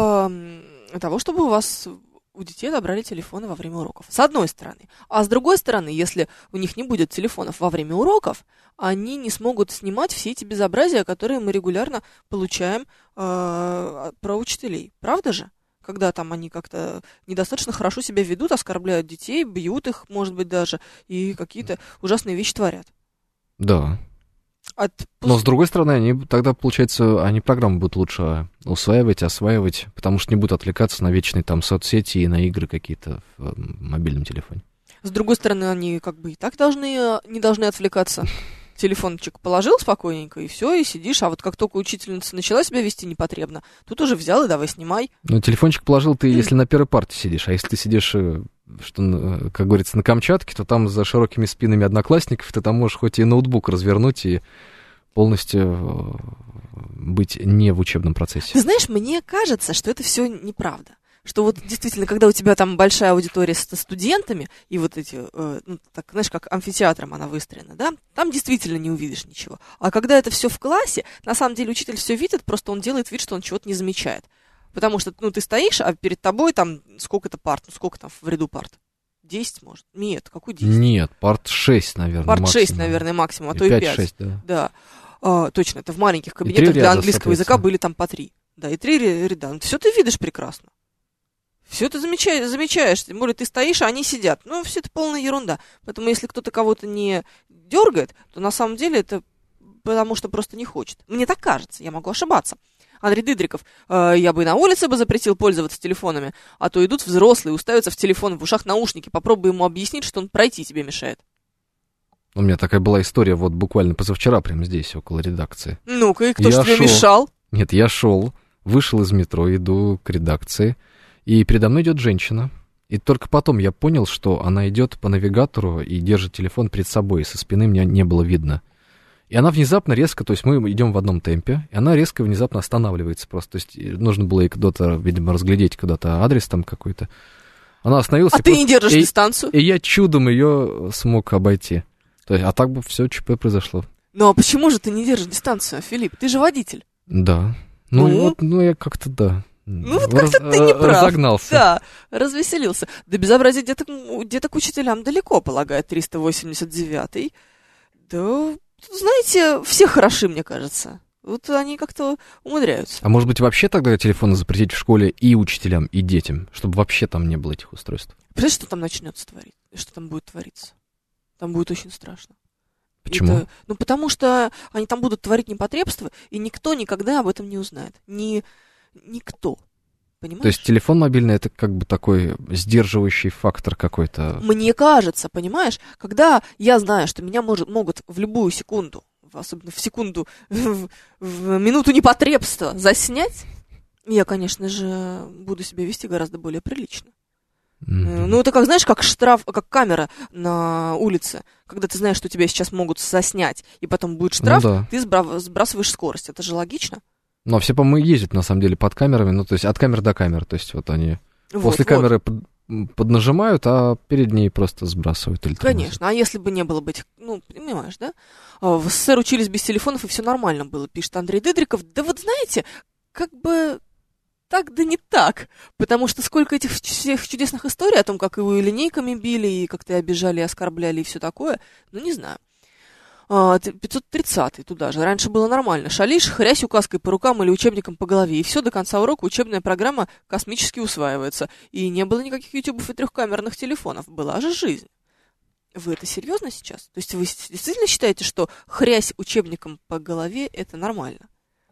того, чтобы у детей отобрали телефоны во время уроков. С одной стороны. А с другой стороны, если у них не будет телефонов во время уроков, они не смогут снимать все эти безобразия, которые мы регулярно получаем про учителей. Правда же? Когда там они как-то недостаточно хорошо себя ведут, оскорбляют детей, бьют их, может быть, даже, и какие-то ужасные вещи творят. Да. Но, с другой стороны, они тогда, получается, они программу будут лучше осваивать, потому что не будут отвлекаться на вечные там соцсети и на игры какие-то в мобильном телефоне. С другой стороны, они как бы и так не должны отвлекаться. Телефончик положил спокойненько, и все, и сидишь. А вот как только учительница начала себя вести непотребно, тут уже взял и давай снимай. Ну, телефончик положил ты, если на первой парте сидишь. А если ты сидишь, что, как говорится, на Камчатке, то там за широкими спинами одноклассников ты там можешь хоть и ноутбук развернуть и полностью быть не в учебном процессе. Ты знаешь, мне кажется, что это все неправда. Что вот действительно, когда у тебя там большая аудитория со студентами, и вот эти, ну, так, знаешь, как амфитеатром она выстроена, да, там действительно не увидишь ничего. А когда это все в классе, на самом деле учитель все видит, просто он делает вид, что он чего-то не замечает. Потому что, ну, ты стоишь, а перед тобой там сколько-то парт, ну, сколько там в ряду парт? 10, может? Нет, какой 10? Нет, парт 6, наверное, парт максимум. 6, наверное, максимум, а то и 5. 5-6, да. Да. Точно, это в маленьких кабинетах для английского языка были там по 3. Да, и 3 ряда. Ну, все ты видишь прекрасно. Все ты замечаешь, тем более ты стоишь, а они сидят. Ну, все это полная ерунда. Поэтому если кто-то кого-то не дергает, то на самом деле это потому что просто не хочет. Мне так кажется, я могу ошибаться. Андрей Дыдриков, я бы и на улице бы запретил пользоваться телефонами, а то идут взрослые, уставятся в телефон, в ушах наушники. Попробуй ему объяснить, что он пройти тебе мешает. У меня такая была история вот буквально позавчера прямо здесь, около редакции. Ну-ка, и кто же тебе мешал? Нет, я вышел из метро, иду к редакции. И передо мной идет женщина, и только потом я понял, что она идет по навигатору и держит телефон перед собой, и со спины меня не было видно. И она внезапно резко, то есть мы идем в одном темпе, и она резко внезапно останавливается просто. То есть нужно было ей куда-то, видимо, разглядеть куда-то адрес там какой-то. Она остановилась. А ты не держишь дистанцию? И я чудом ее смог обойти. То есть, а так бы все ЧП произошло. Ну а почему же ты не держишь дистанцию, Филипп? Ты же водитель. Да. Ну я как-то, да. Ну, вот как-то ты не прав. Разогнался. Да, развеселился. Да безобразие где-то к учителям далеко, полагает 389-й. Да, знаете, все хороши, мне кажется. Вот они как-то умудряются. А может быть, вообще тогда телефоны запретить в школе и учителям, и детям, чтобы вообще там не было этих устройств? Представляешь, что там начнется творить? Что там будет твориться? Там будет очень страшно. Почему? Потому что они там будут творить непотребство, и никто никогда об этом не узнает. Никто. Понимаешь? То есть телефон мобильный — это как бы такой сдерживающий фактор какой-то? Мне кажется, понимаешь, когда я знаю, что меня могут в любую секунду, особенно в секунду, в минуту непотребства заснять, я, конечно же, буду себя вести гораздо более прилично. Ну, это как, знаешь, как штраф, как камера на улице. Когда ты знаешь, что тебя сейчас могут заснять, и потом будет штраф, ты сбрасываешь скорость. Это же логично. Но все, по-моему, ездят, на самом деле, под камерами, ну, то есть от камер до камер. То есть вот они после камеры поднажимают, а перед ней просто сбрасывают. Или конечно, а если бы не было бы этих, ну, понимаешь, да? В СССР учились без телефонов, и все нормально было, пишет Андрей Дыдриков. Да вот знаете, как бы так да не так, потому что сколько этих всех чудесных историй о том, как его и линейками били, и как-то обижали, и оскорбляли, и все такое, ну, не знаю. 530-й туда же. Раньше было нормально. Шалишь, хрясь указкой по рукам или учебником по голове. И все, до конца урока учебная программа космически усваивается. И не было никаких ютубов и трехкамерных телефонов. Была же жизнь. Вы это серьезно сейчас? То есть вы действительно считаете, что хрясь учебником по голове это нормально?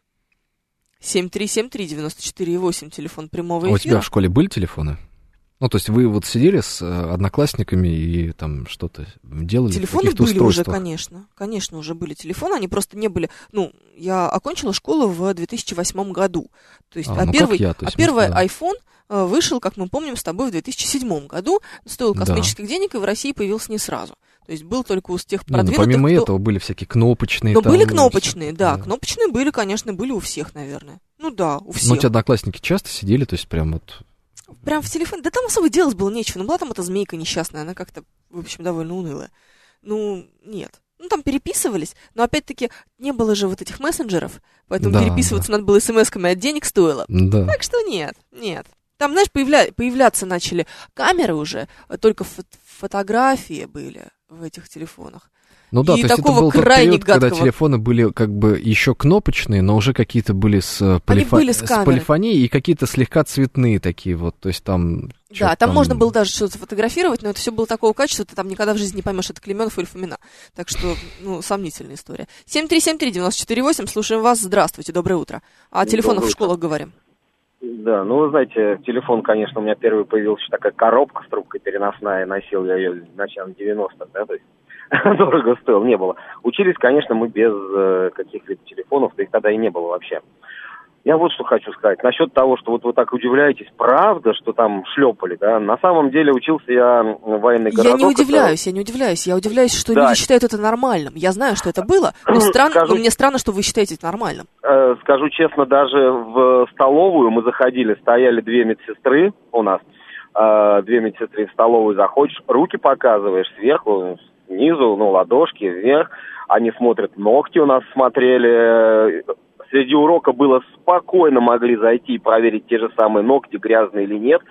7373948, телефон прямого эфира. А у тебя в школе были телефоны? Ну, то есть вы вот сидели с одноклассниками и там что-то делали? Телефоны были уже, конечно. Конечно, уже были телефоны, они просто не были... Ну, я окончила школу в 2008 году. То есть, первый iPhone вышел, как мы помним, с тобой в 2007 году. Стоил космических денег, и в России появился не сразу. То есть был только у тех продвинутых... помимо этого были всякие кнопочные. Но были кнопочные, да. Кнопочные были, конечно, были у всех, наверное. Ну да, у всех. Но у тебя одноклассники часто сидели, то есть прям вот... Прям в телефоне. Да там особо делать было нечего. Ну, была там эта змейка несчастная, она как-то, в общем, довольно унылая. Ну, нет. Ну, там переписывались, но, опять-таки, не было же вот этих мессенджеров, поэтому переписываться надо было смс-ками, а денег стоило. Да. Так что нет. Там, знаешь, появляться начали камеры уже, только фотографии были в этих телефонах. Ну да, и то есть это был тот период, когда телефоны были как бы еще кнопочные, но уже какие-то были с полифонией и какие-то слегка цветные такие вот, то есть там... Да, там можно было даже что-то фотографировать, но это все было такого качества, ты там никогда в жизни не поймешь, это Клейменов или Фомина. Так что, ну, сомнительная история. 7373948, слушаем вас, здравствуйте, доброе утро. О телефонах в школах говорим. Да, ну, вы знаете, телефон, конечно, у меня первый появился такая коробка с трубкой переносная, носил я ее в начале 90-х, да, то есть дорого стоил, не было. Учились, конечно, мы без каких-либо телефонов, да их тогда и не было вообще. Я вот что хочу сказать. Насчет того, что вот вы так удивляетесь, правда, что там шлепали, да? На самом деле учился я в военный городок. Я не удивляюсь. Я удивляюсь, что люди считают это нормальным. Я знаю, что это было, но мне странно, что вы считаете это нормальным. Скажу честно, даже в столовую мы заходили, стояли две медсестры у нас, две медсестры в столовую заходишь, руки показываешь сверху, снизу, ну, ладошки вверх, они смотрят, ногти у нас смотрели. Среди урока было спокойно могли зайти и проверить те же самые ногти, грязные или нет,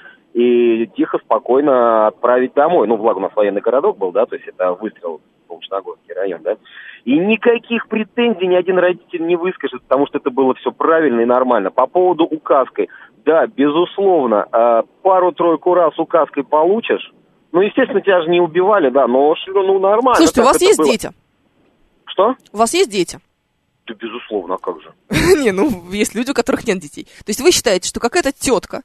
и тихо, спокойно отправить домой. Ну, благо у нас военный городок был, да, то есть это выстрел в Волчногорский район, да. И никаких претензий ни один родитель не выскажет, потому что это было все правильно и нормально. По поводу указкой, да, безусловно, пару-тройку раз указкой получишь, ну, естественно, тебя же не убивали, да, но ну, нормально. Слушайте, у вас есть дети? Что? У вас есть дети? Да, безусловно, а как же? Не, ну, есть люди, у которых нет детей. То есть вы считаете, что какая-то тетка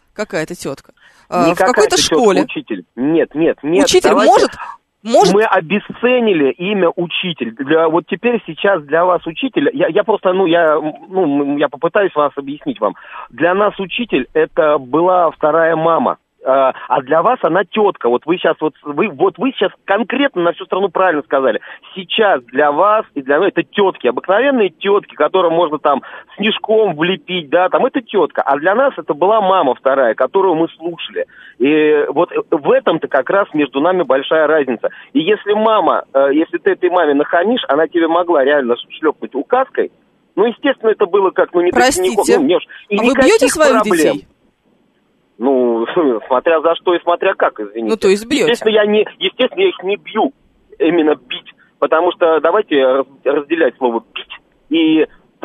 в какой-то школе... Учитель. Нет. Учитель может... Мы обесценили имя учитель. Вот теперь сейчас для вас учитель... Я просто, я попытаюсь вас объяснить вам. Для нас учитель это была вторая мама. А для вас она тетка. Вот вы сейчас конкретно на всю страну правильно сказали. Сейчас для вас и для нас это тетки, обыкновенные тетки, которым можно там снежком влепить, да, там это тетка. А для нас это была мама вторая, которую мы слушали. И вот в этом-то как раз между нами большая разница. И если если ты этой маме нахамишь, она тебе могла реально шлепнуть указкой, ну, естественно, это было как, не Простите, и вы бьете своих детей? Ну, смотря за что и смотря как, извините. Ну, то есть бьете. Естественно, я их не бью, именно бить. Потому что давайте разделять слово «бить» и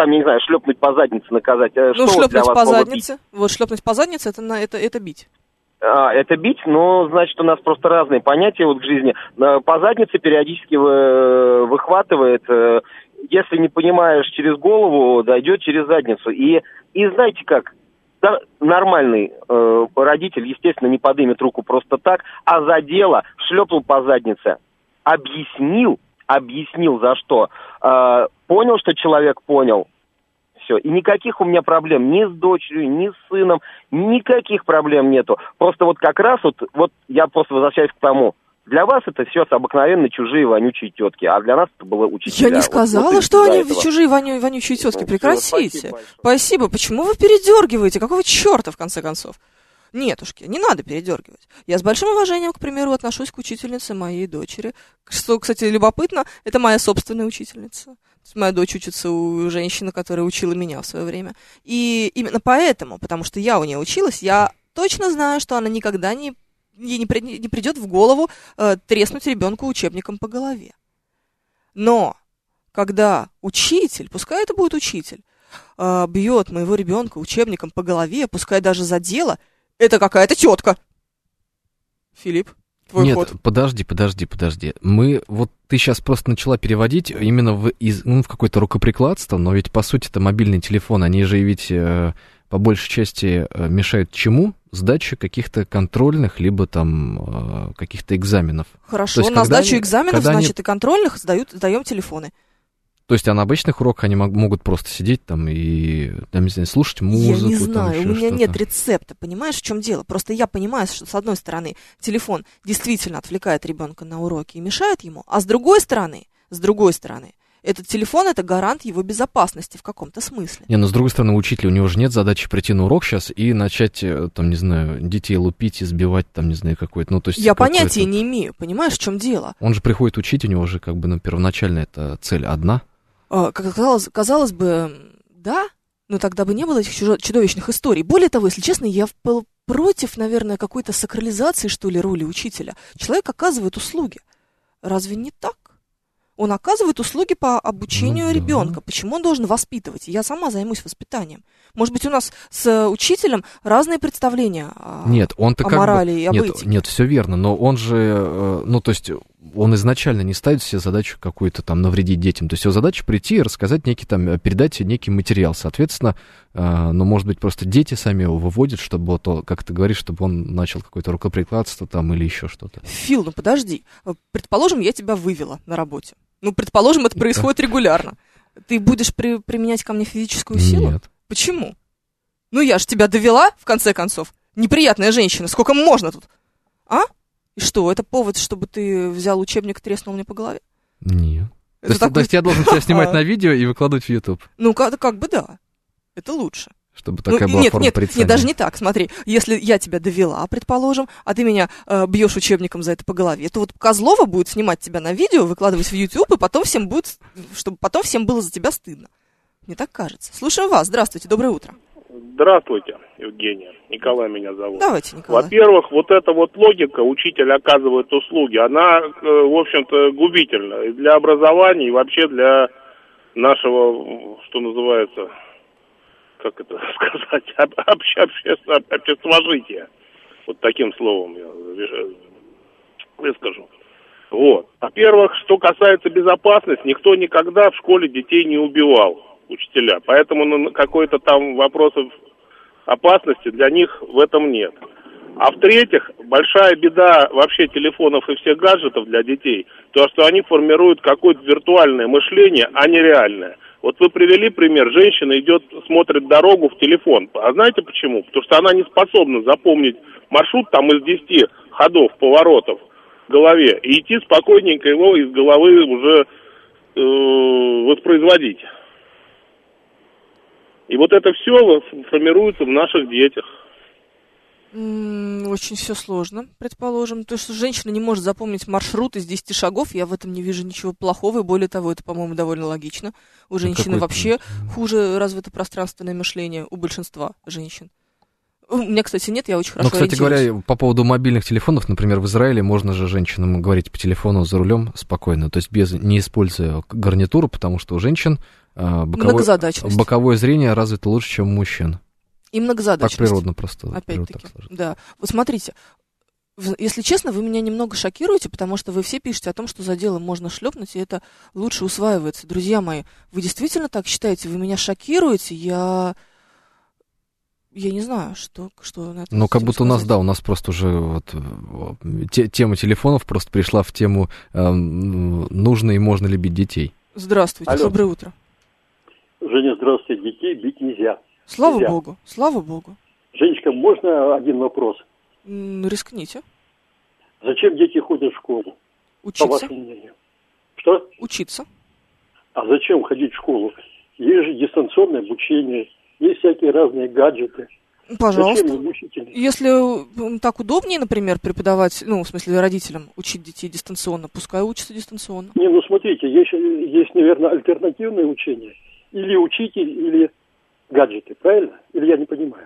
там, я не знаю, шлепнуть по заднице наказать. Ну, шлепнуть по заднице. Вот шлепнуть по заднице, это бить. Это бить, но, значит, у нас просто разные понятия вот к жизни. По заднице периодически выхватывает, если не понимаешь через голову, дойдет через задницу. И знаете как, да, нормальный родитель, естественно, не подымет руку просто так, а за дело шлепнул по заднице, объяснил за что, понял, что человек понял. Все. И никаких у меня проблем ни с дочерью, ни с сыном, никаких проблем нету. Просто вот как раз вот я просто возвращаюсь к тому. Для вас это все обыкновенно чужие вонючие тетки, а для нас это было учителя. Я не сказала, что они чужие вонючие тетки. Прекратите. Спасибо. Почему вы передергиваете? Какого черта, в конце концов? Нетушки, не надо передергивать. Я с большим уважением, к примеру, отношусь к учительнице моей дочери. Что, кстати, любопытно, это моя собственная учительница. Моя дочь учится у женщины, которая учила меня в свое время. И именно поэтому, потому что я у нее училась, я точно знаю, что она никогда ей не придет в голову треснуть ребенку учебником по голове. Но когда учитель, пускай это будет учитель, бьет моего ребенка учебником по голове, пускай даже за дело, это какая-то тетка. Филипп, твой Нет, ход. подожди. Ты сейчас просто начала переводить именно в какое-то рукоприкладство, но ведь, по сути, это мобильный телефон, они же ведь по большей части мешают чему? Сдаче каких-то контрольных, либо там каких-то экзаменов. Хорошо, на сдачу экзаменов, значит, и контрольных сдаем телефоны. То есть, а на обычных уроках они могут просто сидеть там и, там, не знаю, слушать музыку. Я не знаю, там, у меня что-то. нет рецепта, понимаешь, в чем дело? Просто я понимаю, что с одной стороны телефон действительно отвлекает ребенка на уроки и мешает ему, а с другой стороны, этот телефон — это гарант его безопасности в каком-то смысле. Но с другой стороны, учителя, у него же нет задачи прийти на урок сейчас и начать, там, не знаю, детей лупить, избивать, там, не знаю, какой-то, то есть... Я понятия не имею, понимаешь, в чем дело? Он же приходит учить, у него же, первоначально эта цель одна. Казалось бы, да, но тогда бы не было этих чудовищных историй. Более того, если честно, я против, наверное, какой-то сакрализации, что ли, роли учителя. Человек оказывает услуги. Разве не так? Он оказывает услуги по обучению ребенка. Почему он должен воспитывать? Я сама займусь воспитанием. Может быть, у нас с учителем разные представления о морали и об этике. Нет, все верно, но он же, то есть он изначально не ставит себе задачу какую-то там навредить детям. То есть его задача прийти и рассказать передать некий материал. Соответственно, может быть, просто дети сами его выводят, чтобы, как ты говоришь, чтобы он начал какое-то рукоприкладство там или еще что-то. Фил, подожди. Предположим, я тебя вывела на работе. Предположим, это происходит регулярно. Ты будешь применять ко мне физическую силу? Нет. Почему? Я же тебя довела, в конце концов. Неприятная женщина. Сколько можно тут? А? И что, это повод, чтобы ты взял учебник и треснул мне по голове? Нет. То есть я должен тебя снимать на видео и выкладывать в YouTube? Как бы да. Это лучше. Чтобы такая была форма порицания. Нет, даже не так. Смотри, если я тебя довела, предположим, а ты меня бьешь учебником за это по голове, то Козлова будет снимать тебя на видео, выкладывать в YouTube, и потом чтобы потом всем было за тебя стыдно. Мне так кажется. Слушаем вас. Здравствуйте, доброе утро. Здравствуйте, Евгения. Николай меня зовут. Давайте, Николай. Во-первых, эта логика, учитель оказывает услуги, она, в общем-то, губительна и для образования, и вообще для нашего, что называется, как это сказать, обществожития. Таким словом я выскажу. Во-первых, что касается безопасности, никто никогда в школе детей не убивал, учителя. Поэтому какой-то там вопросов опасности для них в этом нет. А в-третьих, большая беда вообще телефонов и всех гаджетов для детей, то, что они формируют какое-то виртуальное мышление, а не реальное. Вы привели пример, женщина идет, смотрит дорогу в телефон. А знаете почему? Потому что она не способна запомнить маршрут из 10 ходов, поворотов в голове, и идти спокойненько его из головы уже воспроизводить. И это все формируется в наших детях. Очень все сложно, предположим. То, что женщина не может запомнить маршрут из 10 шагов, я в этом не вижу ничего плохого, и более того, это, по-моему, довольно логично. У женщины вообще хуже развито пространственное мышление, у большинства женщин. У меня, кстати, нет, я очень хорошо кстати говоря, по поводу мобильных телефонов, например, в Израиле можно же женщинам говорить по телефону за рулем спокойно, то есть не используя гарнитуру, потому что у женщин боковое зрение развито лучше, чем у мужчин. И многозадачность. Так природно просто. Опять-таки, да. Вот смотрите, если честно, вы меня немного шокируете, потому что вы все пишете о том, что за дело можно шлепнуть, и это лучше усваивается. Друзья мои, вы действительно так считаете? Вы меня шокируете? Я не знаю, что на это. Ну, как будто сказать. У нас просто уже вот тема телефонов просто пришла в тему нужно и можно ли бить детей. Здравствуйте, Алло. Доброе утро. Женя, здравствуйте. Детей бить нельзя. Слава нельзя. Богу, слава Богу. Женечка, можно один вопрос? Рискните. Зачем дети ходят в школу? Учиться. По вашему мнению. Что? Учиться. А зачем ходить в школу? Есть же дистанционное обучение, есть всякие разные гаджеты. Пожалуйста. Зачем им учитель? Если так удобнее, например, преподавать, в смысле родителям, учить детей дистанционно, пускай учатся дистанционно. Не, смотрите, есть, наверное, альтернативное учение. Или учитель, или гаджеты, правильно? Или я не понимаю?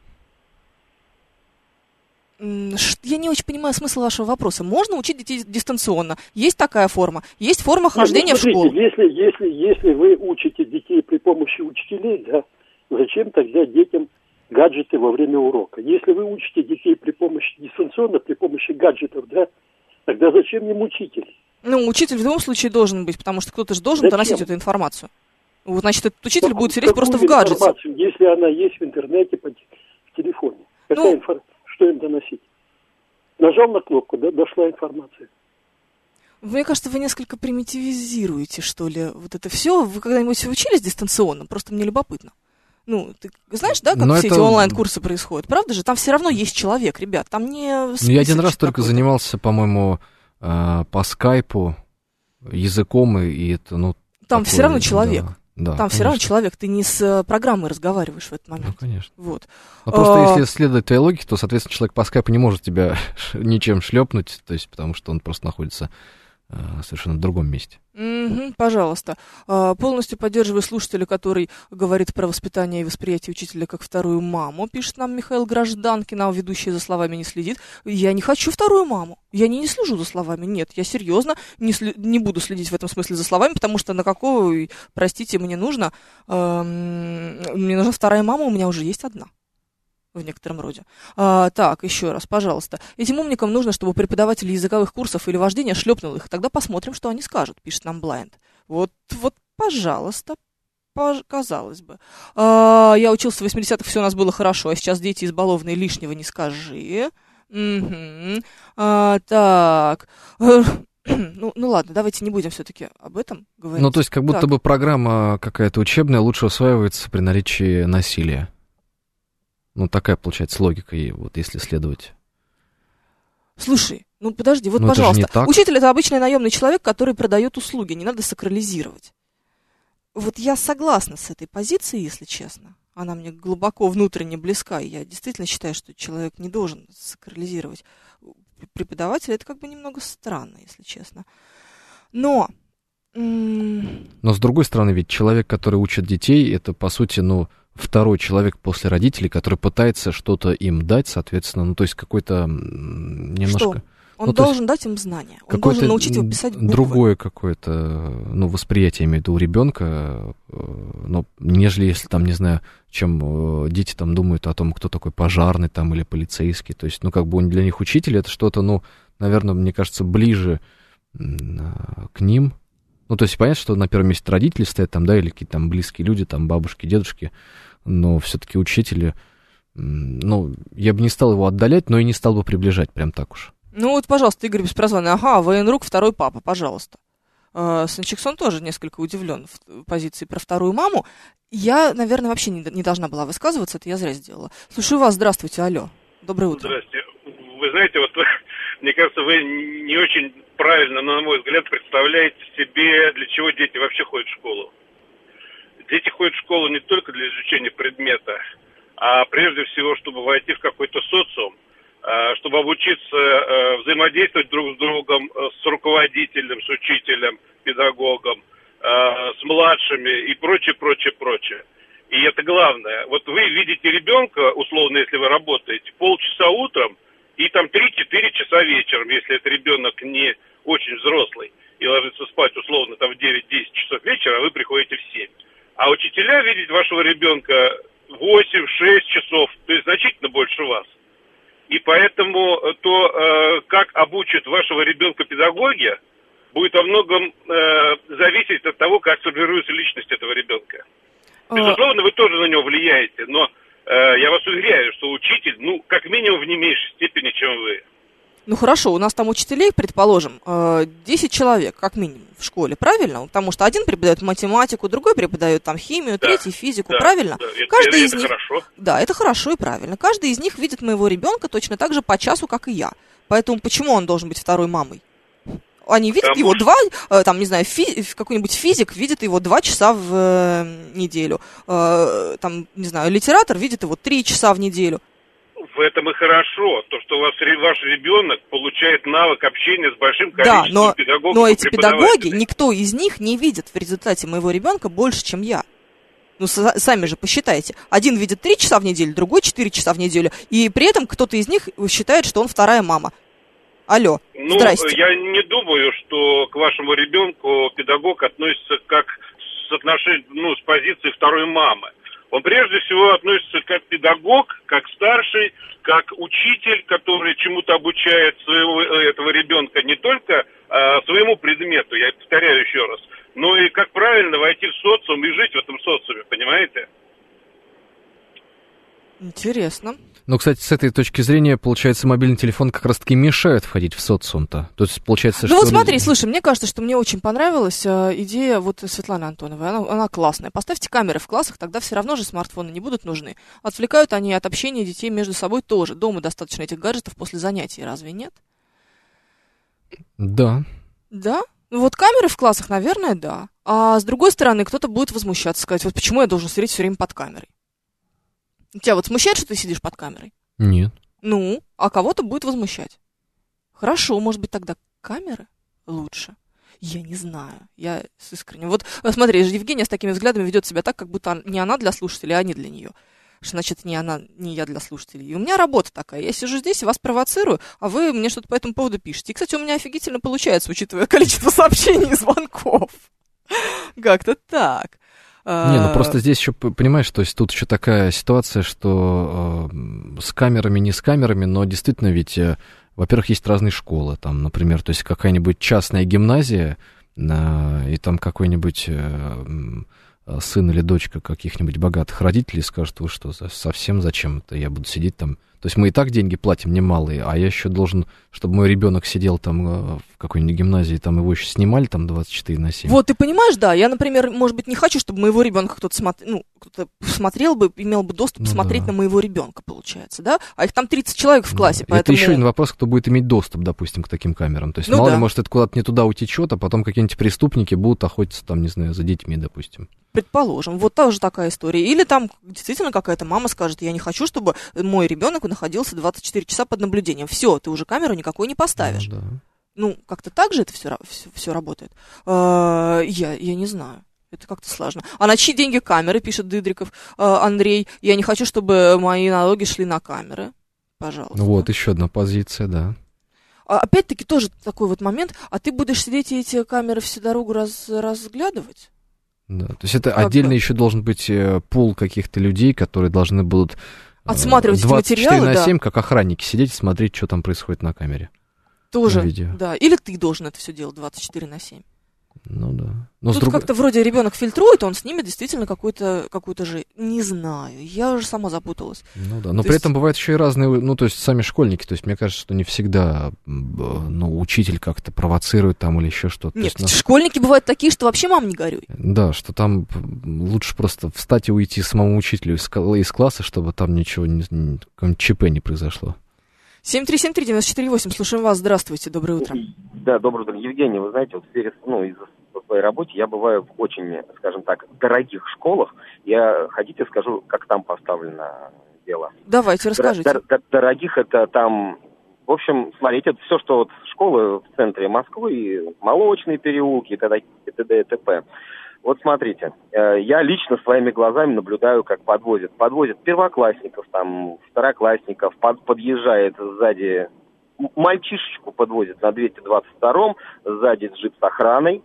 Я не очень понимаю смысл вашего вопроса. Можно учить детей дистанционно. Есть такая форма. Есть форма хождения в школу. Если вы учите детей при помощи учителей, да, зачем тогда детям гаджеты во время урока? Если вы учите детей при помощи дистанционно, при помощи гаджетов, да, тогда зачем им учитель? Учитель в любом случае должен быть, потому что кто-то же должен доносить эту информацию. Вот, значит, этот учитель будет сидеть просто в гаджете. Если она есть в интернете, в телефоне. Что им доносить? Нажал на кнопку, да, дошла информация. Мне кажется, вы несколько примитивизируете, что ли, вот это все. Вы когда-нибудь учились дистанционно? Просто мне любопытно. Ты знаешь, да, как все эти онлайн-курсы происходят? Правда же? Там все равно есть человек, ребят. Там не... Я один раз только занимался, по-моему, по скайпу языком, и это, Там такое, все равно человек. Да, там все равно человек, ты не с программой разговариваешь в этот момент. Ну, конечно. Вот. Просто если следовать твоей логике, то, соответственно, человек по скайпу не может тебя ничем шлепнуть, то есть, потому что он просто находится совершенно в другом месте. Пожалуйста. Полностью поддерживаю слушателя, который говорит про воспитание и восприятие учителя как вторую маму, пишет нам Михаил Гражданкин, а ведущий за словами не следит. Я не хочу вторую маму. Я не слежу за словами. Нет, я серьезно не буду следить в этом смысле за словами, потому что на какого, простите, мне нужна вторая мама, у меня уже есть одна. В некотором роде. Так, еще раз, пожалуйста. Этим умникам нужно, чтобы преподаватели языковых курсов или вождения шлепнул их. Тогда посмотрим, что они скажут, пишет нам Блайнд. Вот, пожалуйста, казалось бы. Я учился в 80-х, все у нас было хорошо, а сейчас дети избалованные, лишнего не скажи. Так... Ну ладно, давайте не будем все-таки об этом говорить. То есть как будто бы программа какая-то учебная лучше усваивается при наличии насилия. Такая получается логика, и вот если следовать. Слушай, подожди, пожалуйста. Учитель — это обычный наемный человек, который продает услуги, не надо сакрализировать. Вот я согласна с этой позицией, если честно. Она мне глубоко внутренне близка, и я действительно считаю, что человек не должен сакрализировать. Преподаватель — это как бы немного странно, если честно. Но с другой стороны, ведь человек, который учит детей, это, по сути, второй человек после родителей, который пытается что-то им дать, соответственно, то есть какой-то немножко... Что? Он должен дать им знания, он должен научить его писать буквы. Другое какое-то, восприятие, имею в виду, у ребенка, нежели если там, не знаю, чем дети там думают о том, кто такой пожарный там или полицейский, то есть, для них учитель это что-то, наверное, мне кажется, ближе к ним. То есть понятно, что на первом месте родители стоят там, да, или какие-то там близкие люди, там бабушки, дедушки, но все-таки учителя, я бы не стал его отдалять, но и не стал бы приближать прям так уж. Пожалуйста, Игорь Беспрозванный, военрук, второй папа, пожалуйста. Санчиксон тоже несколько удивлен в позиции про вторую маму. Я, наверное, вообще не должна была высказываться, это я зря сделала. Слушаю вас, здравствуйте, алло, доброе утро. Здравствуйте. Вы знаете, мне кажется, вы не очень правильно, на мой взгляд, представляете себе, для чего дети вообще ходят в школу. Дети ходят в школу не только для изучения предмета, а прежде всего, чтобы войти в какой-то социум, чтобы обучиться взаимодействовать друг с другом, с руководителем, с учителем, педагогом, с младшими и прочее, прочее, прочее. И это главное. Вот вы видите ребенка, условно, если вы работаете, полчаса утром и там 3-4 часа вечером, если это ребенок не очень взрослый и ложится спать, условно, там в 9-10 часов вечера, а вы приходите в 7. А учителя видеть вашего ребенка 8-6 часов, то есть значительно больше вас. И поэтому то, как обучат вашего ребенка педагоги, будет во многом зависеть от того, как сформируется личность этого ребенка. Безусловно, вы тоже на него влияете, но я вас уверяю, что учитель, как минимум в не меньшей степени, чем вы. Ну хорошо, у нас там учителей, предположим, 10 человек, как минимум, в школе, правильно? Потому что один преподает математику, другой преподает там химию, третий физику, правильно? Да, Каждый из это них... хорошо. Да, это хорошо и правильно. Каждый из них видит моего ребенка точно так же по часу, как и я. Поэтому почему он должен быть второй мамой? Они видят его какой-нибудь физик видит его 2 часа в неделю. Литератор видит его 3 часа в неделю. В этом и хорошо, то, что у вас ваш ребенок получает навык общения с большим количеством педагогов. Но эти педагоги, никто из них не видит в результате моего ребенка больше, чем я. Сами же посчитайте. Один видит 3 часа в неделю, другой 4 часа в неделю. И при этом кто-то из них считает, что он вторая мама. Алло, здрасте. Я не думаю, что к вашему ребенку педагог относится как с позиции второй мамы. Он прежде всего относится как педагог, как старший, как учитель, который чему-то обучает этого ребенка не только своему предмету, я повторяю еще раз, но и как правильно войти в социум и жить в этом социуме, понимаете? Интересно. Но, кстати, с этой точки зрения, получается, мобильный телефон как раз-таки мешает входить в социум-то. То есть, получается, что... смотри, слушай, мне кажется, что мне очень понравилась идея Светланы Антоновой. Она классная. Поставьте камеры в классах, тогда все равно же смартфоны не будут нужны. Отвлекают они от общения детей между собой тоже. Дома достаточно этих гаджетов после занятий, разве нет? Да. Да? Камеры в классах, наверное, да. А с другой стороны, кто-то будет возмущаться, сказать, почему я должен сидеть все время под камерой? Тебя смущает, что ты сидишь под камерой? Нет. А кого-то будет возмущать. Хорошо, может быть, тогда камеры лучше? Я не знаю. Я с искренним. Смотри, Евгения с такими взглядами ведет себя так, как будто не она для слушателей, а они для нее. Что значит не я для слушателей. И у меня работа такая. Я сижу здесь и вас провоцирую, а вы мне что-то по этому поводу пишете. И, кстати, у меня офигительно получается, учитывая количество сообщений и звонков. Как-то так. Просто здесь еще, понимаешь, то есть тут еще такая ситуация, что с камерами, не с камерами, но действительно ведь, во-первых, есть разные школы, там, например, то есть какая-нибудь частная гимназия, и там какой-нибудь сын или дочка каких-нибудь богатых родителей скажет, вы что, совсем зачем это я буду сидеть там? То есть мы и так деньги платим немалые, а я еще должен, чтобы мой ребенок сидел там в какой-нибудь гимназии, там его еще снимали там 24/7. Ты понимаешь, да, я, например, может быть, не хочу, чтобы моего ребенка кто-то смотрел бы, имел бы доступ смотреть на моего ребенка, получается, да? А их там 30 человек в классе, поэтому... Это еще один вопрос, кто будет иметь доступ, допустим, к таким камерам. То есть мало ли, может, это куда-то не туда утечет, а потом какие-нибудь преступники будут охотиться там, не знаю, за детьми, допустим. Предположим, тоже такая история. Или там действительно какая-то мама скажет, я не хочу, чтобы мой ребенок находился 24 часа под наблюдением. Все, ты уже камеру никакой не поставишь. Как-то так же это все работает. Я не знаю. Это как-то сложно. А на чьи деньги камеры, пишет Дыдриков Андрей. Я не хочу, чтобы мои налоги шли на камеры. Пожалуйста. Еще одна позиция, да. Опять-таки тоже такой момент. А ты будешь сидеть и эти камеры всю дорогу разглядывать? Да, то есть это отдельно еще должен быть пул каких-то людей, которые должны будут отсматривать эти материалы, 24/7, как охранники, сидеть и смотреть, что там происходит на камере. Тоже, да. Или ты должен это все делать 24/7. Да. Тут как-то вроде ребенок фильтрует, он снимет действительно какую-то же... Не знаю, я уже сама запуталась. Но при этом бывают еще и разные, то есть сами школьники, то есть мне кажется, что не всегда, учитель как-то провоцирует там или еще что-то. Нет, школьники бывают такие, что вообще мам не горюй. Да, что там лучше просто встать и уйти самому учителю из класса, чтобы там ничего, какое-нибудь ЧП не произошло. 7373948, слушаем вас, здравствуйте, доброе утро. Да, доброе утро. Евгений, вы знаете, из-за своей работы я бываю в очень, скажем так, дорогих школах. Я, хотите, скажу, как там поставлено дело? Давайте, расскажите. Дорогих это там, в общем, смотрите, это все, что школы в центре Москвы, молочные переулки и т.д. и т.п. Смотрите, я лично своими глазами наблюдаю, как подвозят первоклассников, там, второклассников, подъезжает сзади, мальчишечку подвозят на 222-м, сзади джип с охраной,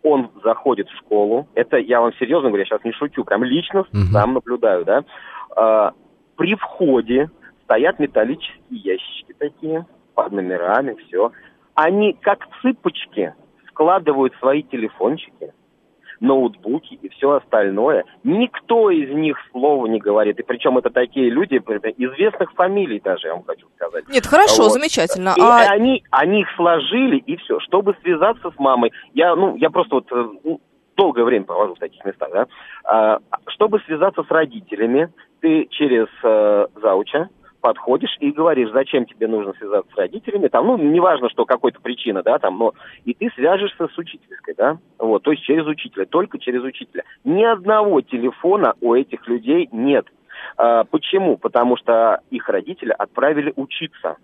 он заходит в школу, это я вам серьезно говорю, я сейчас не шучу, прям лично сам наблюдаю, да, при входе стоят металлические ящички такие, под номерами, все. Они как цыпочки складывают свои телефончики, ноутбуки и все остальное. Никто из них слова не говорит. И причем это такие люди, известных фамилий даже, я вам хочу сказать. Нет, хорошо, замечательно. И они их сложили, и все. Чтобы связаться с мамой, я просто долгое время провожу в таких местах, да. Чтобы связаться с родителями, ты через зауча подходишь и говоришь, зачем тебе нужно связаться с родителями, там, неважно, что какая-то причина, да, там, но и ты свяжешься с учительской, да, вот, то есть через учителя, только через учителя. Ни одного телефона у этих людей нет. Почему? Потому что их родители отправили учиться.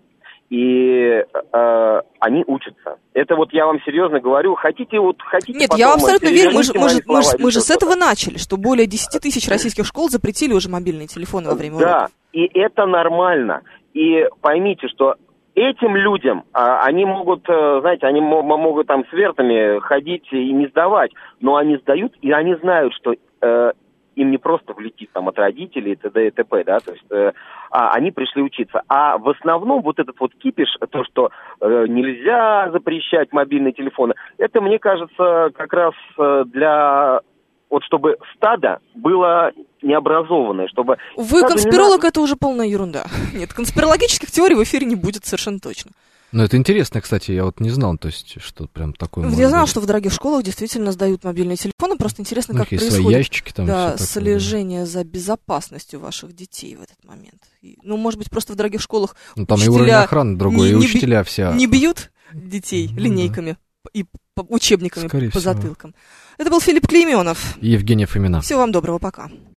И они учатся. Это вот я вам серьезно говорю. Хотите. Нет, я вам абсолютно верю. Мы же с этого начали, что более 10 тысяч российских школ запретили уже мобильные телефоны во время уроков. Да, и это нормально. И поймите, что этим людям, они могут, знаете, они могут там с вертами ходить и не сдавать, но они сдают, и они знают, что им не просто влетит там от родителей, т.д. и т.п., да, то есть они пришли учиться. А в основном вот этот вот кипиш, то, что нельзя запрещать мобильные телефоны, это, мне кажется, как раз для... Вот чтобы стадо было необразованное, чтобы... Вы конспиролог, это уже полная ерунда. Нет, конспирологических теорий в эфире не будет совершенно точно. Ну, это интересно, кстати, я вот не знал, то есть, что прям такое... Я знала, что в дорогих школах действительно сдают мобильные телефоны, просто интересно, как происходит ящички, там, слежение за безопасностью ваших детей в этот момент. Может быть, просто в дорогих школах там и уровень охраны другой, и учителя все... Не бьют детей линейками и учебниками по затылкам. Это был Филипп Клейменов. И Евгения Фомина. Всего вам доброго, пока.